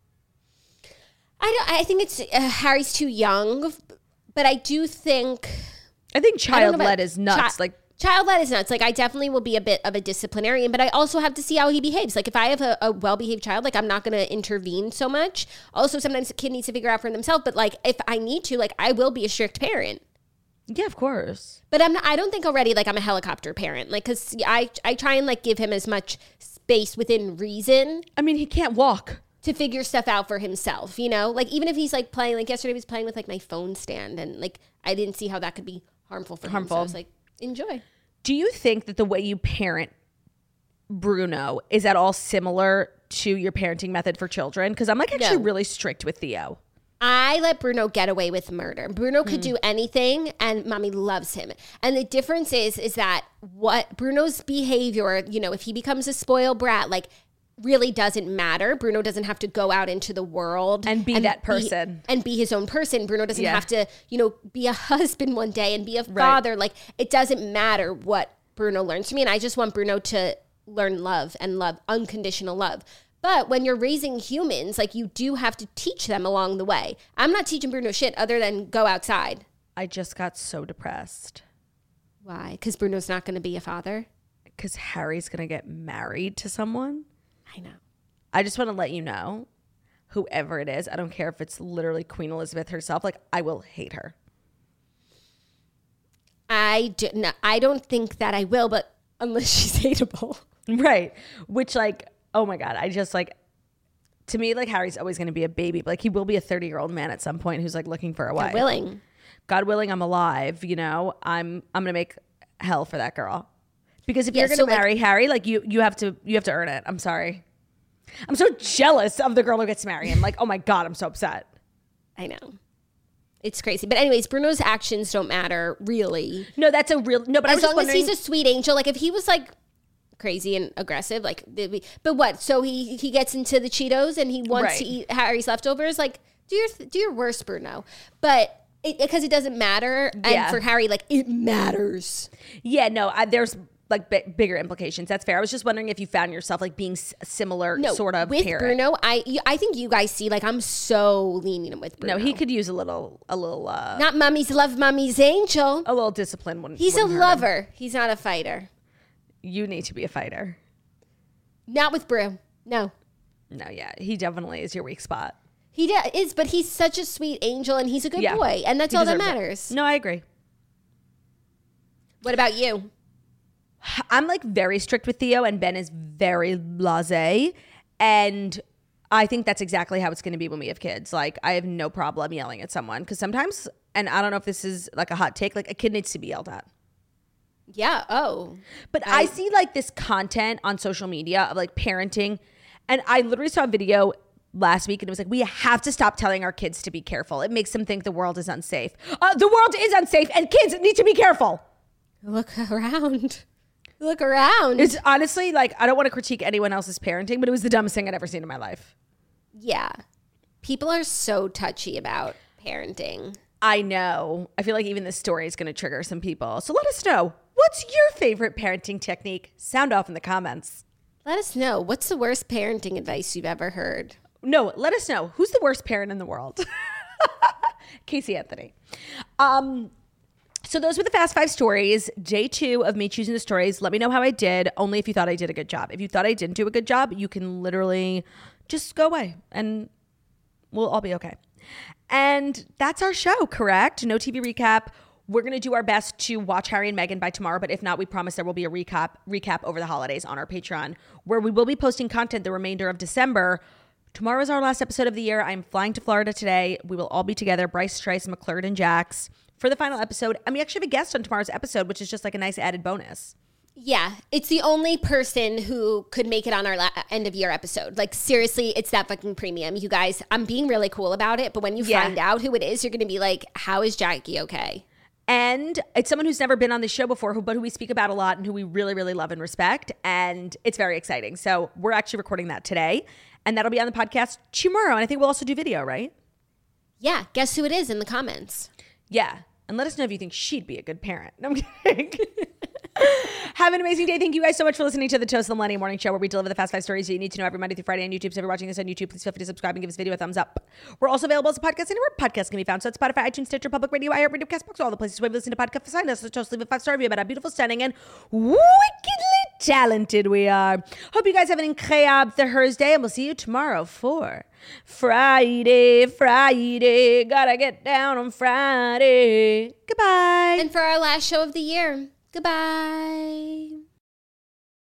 I don't. I think it's uh, Harry's too young, but I do think I think I don't know child-led about- is nuts. chi- like. Child-led is nuts. Like, I definitely will be a bit of a disciplinarian, but I also have to see how he behaves. Like, if I have a, a well-behaved child, like, I'm not going to intervene so much. Also, sometimes the kid needs to figure out for themselves. But, like, if I need to, like, I will be a strict parent. Yeah, of course. But I'm not, I don't think already, like, I'm a helicopter parent. Like, because I, I try and, like, give him as much space within reason I mean, he can't walk. to figure stuff out for himself, you know? Like, even if he's, like, playing, like, yesterday he was playing with, like, my phone stand. And, like, I didn't see how that could be harmful for him. So I Harmful. was like, enjoy. Do you think that the way you parent Bruno is at all similar to your parenting method for children? Because I'm like actually No. really strict with Theo. I let Bruno get away with murder. Bruno Hmm. could do anything and mommy loves him. And the difference is, is that what Bruno's behavior, you know, if he becomes a spoiled brat, like really doesn't matter. Bruno doesn't have to go out into the world And be that person. and be his own person. Bruno doesn't Yeah. have to, you know, be a husband one day and be a father. Like it doesn't matter what Bruno learns from me. And I just want Bruno to learn love and love, unconditional love. But when you're raising humans, like you do have to teach them along the way. I'm not teaching Bruno shit other than go outside. I just got so depressed Why? Because Bruno's not going to be a father? because Harry's going to get married to someone. I know. I just want to let you know, whoever it is, I don't care if it's literally Queen Elizabeth herself, like I will hate her. I, do, no, I don't think that I will, but unless she's hateable. Right. Which like, oh my God, I just like, to me, like Harry's always going to be a baby. But, like he will be a thirty year old man at some point who's like looking for a wife. God willing. God willing, I'm alive. You know, I'm I'm gonna make hell for that girl. Because if Yeah, you're gonna so, like- marry Harry, like you you have to you have to earn it. I'm sorry. I'm so jealous of the girl who gets married. I'm like, oh my God, I'm so upset. I know. It's crazy. But anyways, Bruno's actions don't matter, really. No, that's a real no. But I As was just long as wondering. he's a sweet angel. Like if he was like crazy and aggressive, like, they'd be- but what? So he he gets into the Cheetos and he wants Right. to eat Harry's leftovers. Like, do your do your worst, Bruno. But because it, it doesn't matter, and Yeah. for Harry, like it matters. Yeah, no, I, there's like b- bigger implications. That's fair. I was just wondering if you found yourself like being s- similar No, sort of with parent. Bruno, I you- I think you guys see like I'm so lenient with Bruno. No, he could use a little, a little, uh, Not mommy's love, mommy's angel. a little discipline. Wouldn't, He's a wouldn't hurt him. lover. He's not a fighter. You need to be a fighter. Not with Bru. No. No, yeah, he definitely is your weak spot. He de- is, but he's such a sweet angel and he's a good Yeah. boy. And that's He all that deserves it. matters. No, I agree. What about you? I'm like very strict with Theo, and Ben is very blasé, and I think that's exactly how it's going to be when we have kids. Like, I have no problem yelling at someone because sometimes, and I don't know if this is like a hot take, like a kid needs to be yelled at. Yeah. Oh. But I, I see like this content on social media of like parenting, and I literally saw a video last week and it was like, we have to stop telling our kids to be careful. It makes them think the world is unsafe. Uh, the world is unsafe and kids need to be careful. Look around. Look around. It's honestly like, I don't want to critique anyone else's parenting, but it was the dumbest thing I'd ever seen in my life. Yeah. People are so touchy about parenting. I know. I feel like even this story is going to trigger some people. So let us know. What's your favorite parenting technique? Sound off in the comments. Let us know. What's the worst parenting advice you've ever heard? No, let us know. Who's the worst parent in the world? Casey Anthony. Um, so those were the fast five stories. Day two of me choosing the stories. Let me know how I did. Only if you thought I did a good job. If you thought I didn't do a good job, you can literally just go away and we'll all be okay. And that's our show, correct? No T V recap. We're going to do our best to watch Harry and Meghan by tomorrow, but if not, we promise there will be a recap recap over the holidays on our Patreon, where we will be posting content the remainder of December. Tomorrow is our last episode of the year. I'm flying to Florida today. We will all be together, Bryce, Trice, McClurd, and Jax, for the final episode. And we actually have a guest on tomorrow's episode, which is just like a nice added bonus. Yeah, it's the only person who could make it on our la- end of year episode. Like, seriously, it's that fucking premium. You guys, I'm being really cool about it, but when you Yeah. find out who it is, you're going to be like, how is Jackie okay? And it's someone who's never been on the show before, who but who we speak about a lot and who we really, really love and respect. And it's very exciting. So we're actually recording that today. And that'll be on the podcast tomorrow. And I think we'll also do video, right? Yeah, guess who it is in the comments. Yeah. And let us know if you think she'd be a good parent. No, I'm kidding. Have an amazing day. Thank you guys so much for listening to the Toast of the Millennial Morning Show, where we deliver the fast five stories you need to know every Monday through Friday on YouTube. So if you're watching this on YouTube, please feel free to subscribe and give this video a thumbs up. We're also available as a podcast anywhere podcasts can be found. So it's Spotify, iTunes, Stitcher, Public Radio, iHeartRadio, Castbox, all the places where you listen to podcasts. Find us. So just leave a five-star review about how beautiful, stunning, and wickedly talented we are. Hope you guys have an incredible Thursday, and we'll see you tomorrow for Friday, Friday. Gotta get down on Friday. Goodbye. And for our last show of the year, goodbye.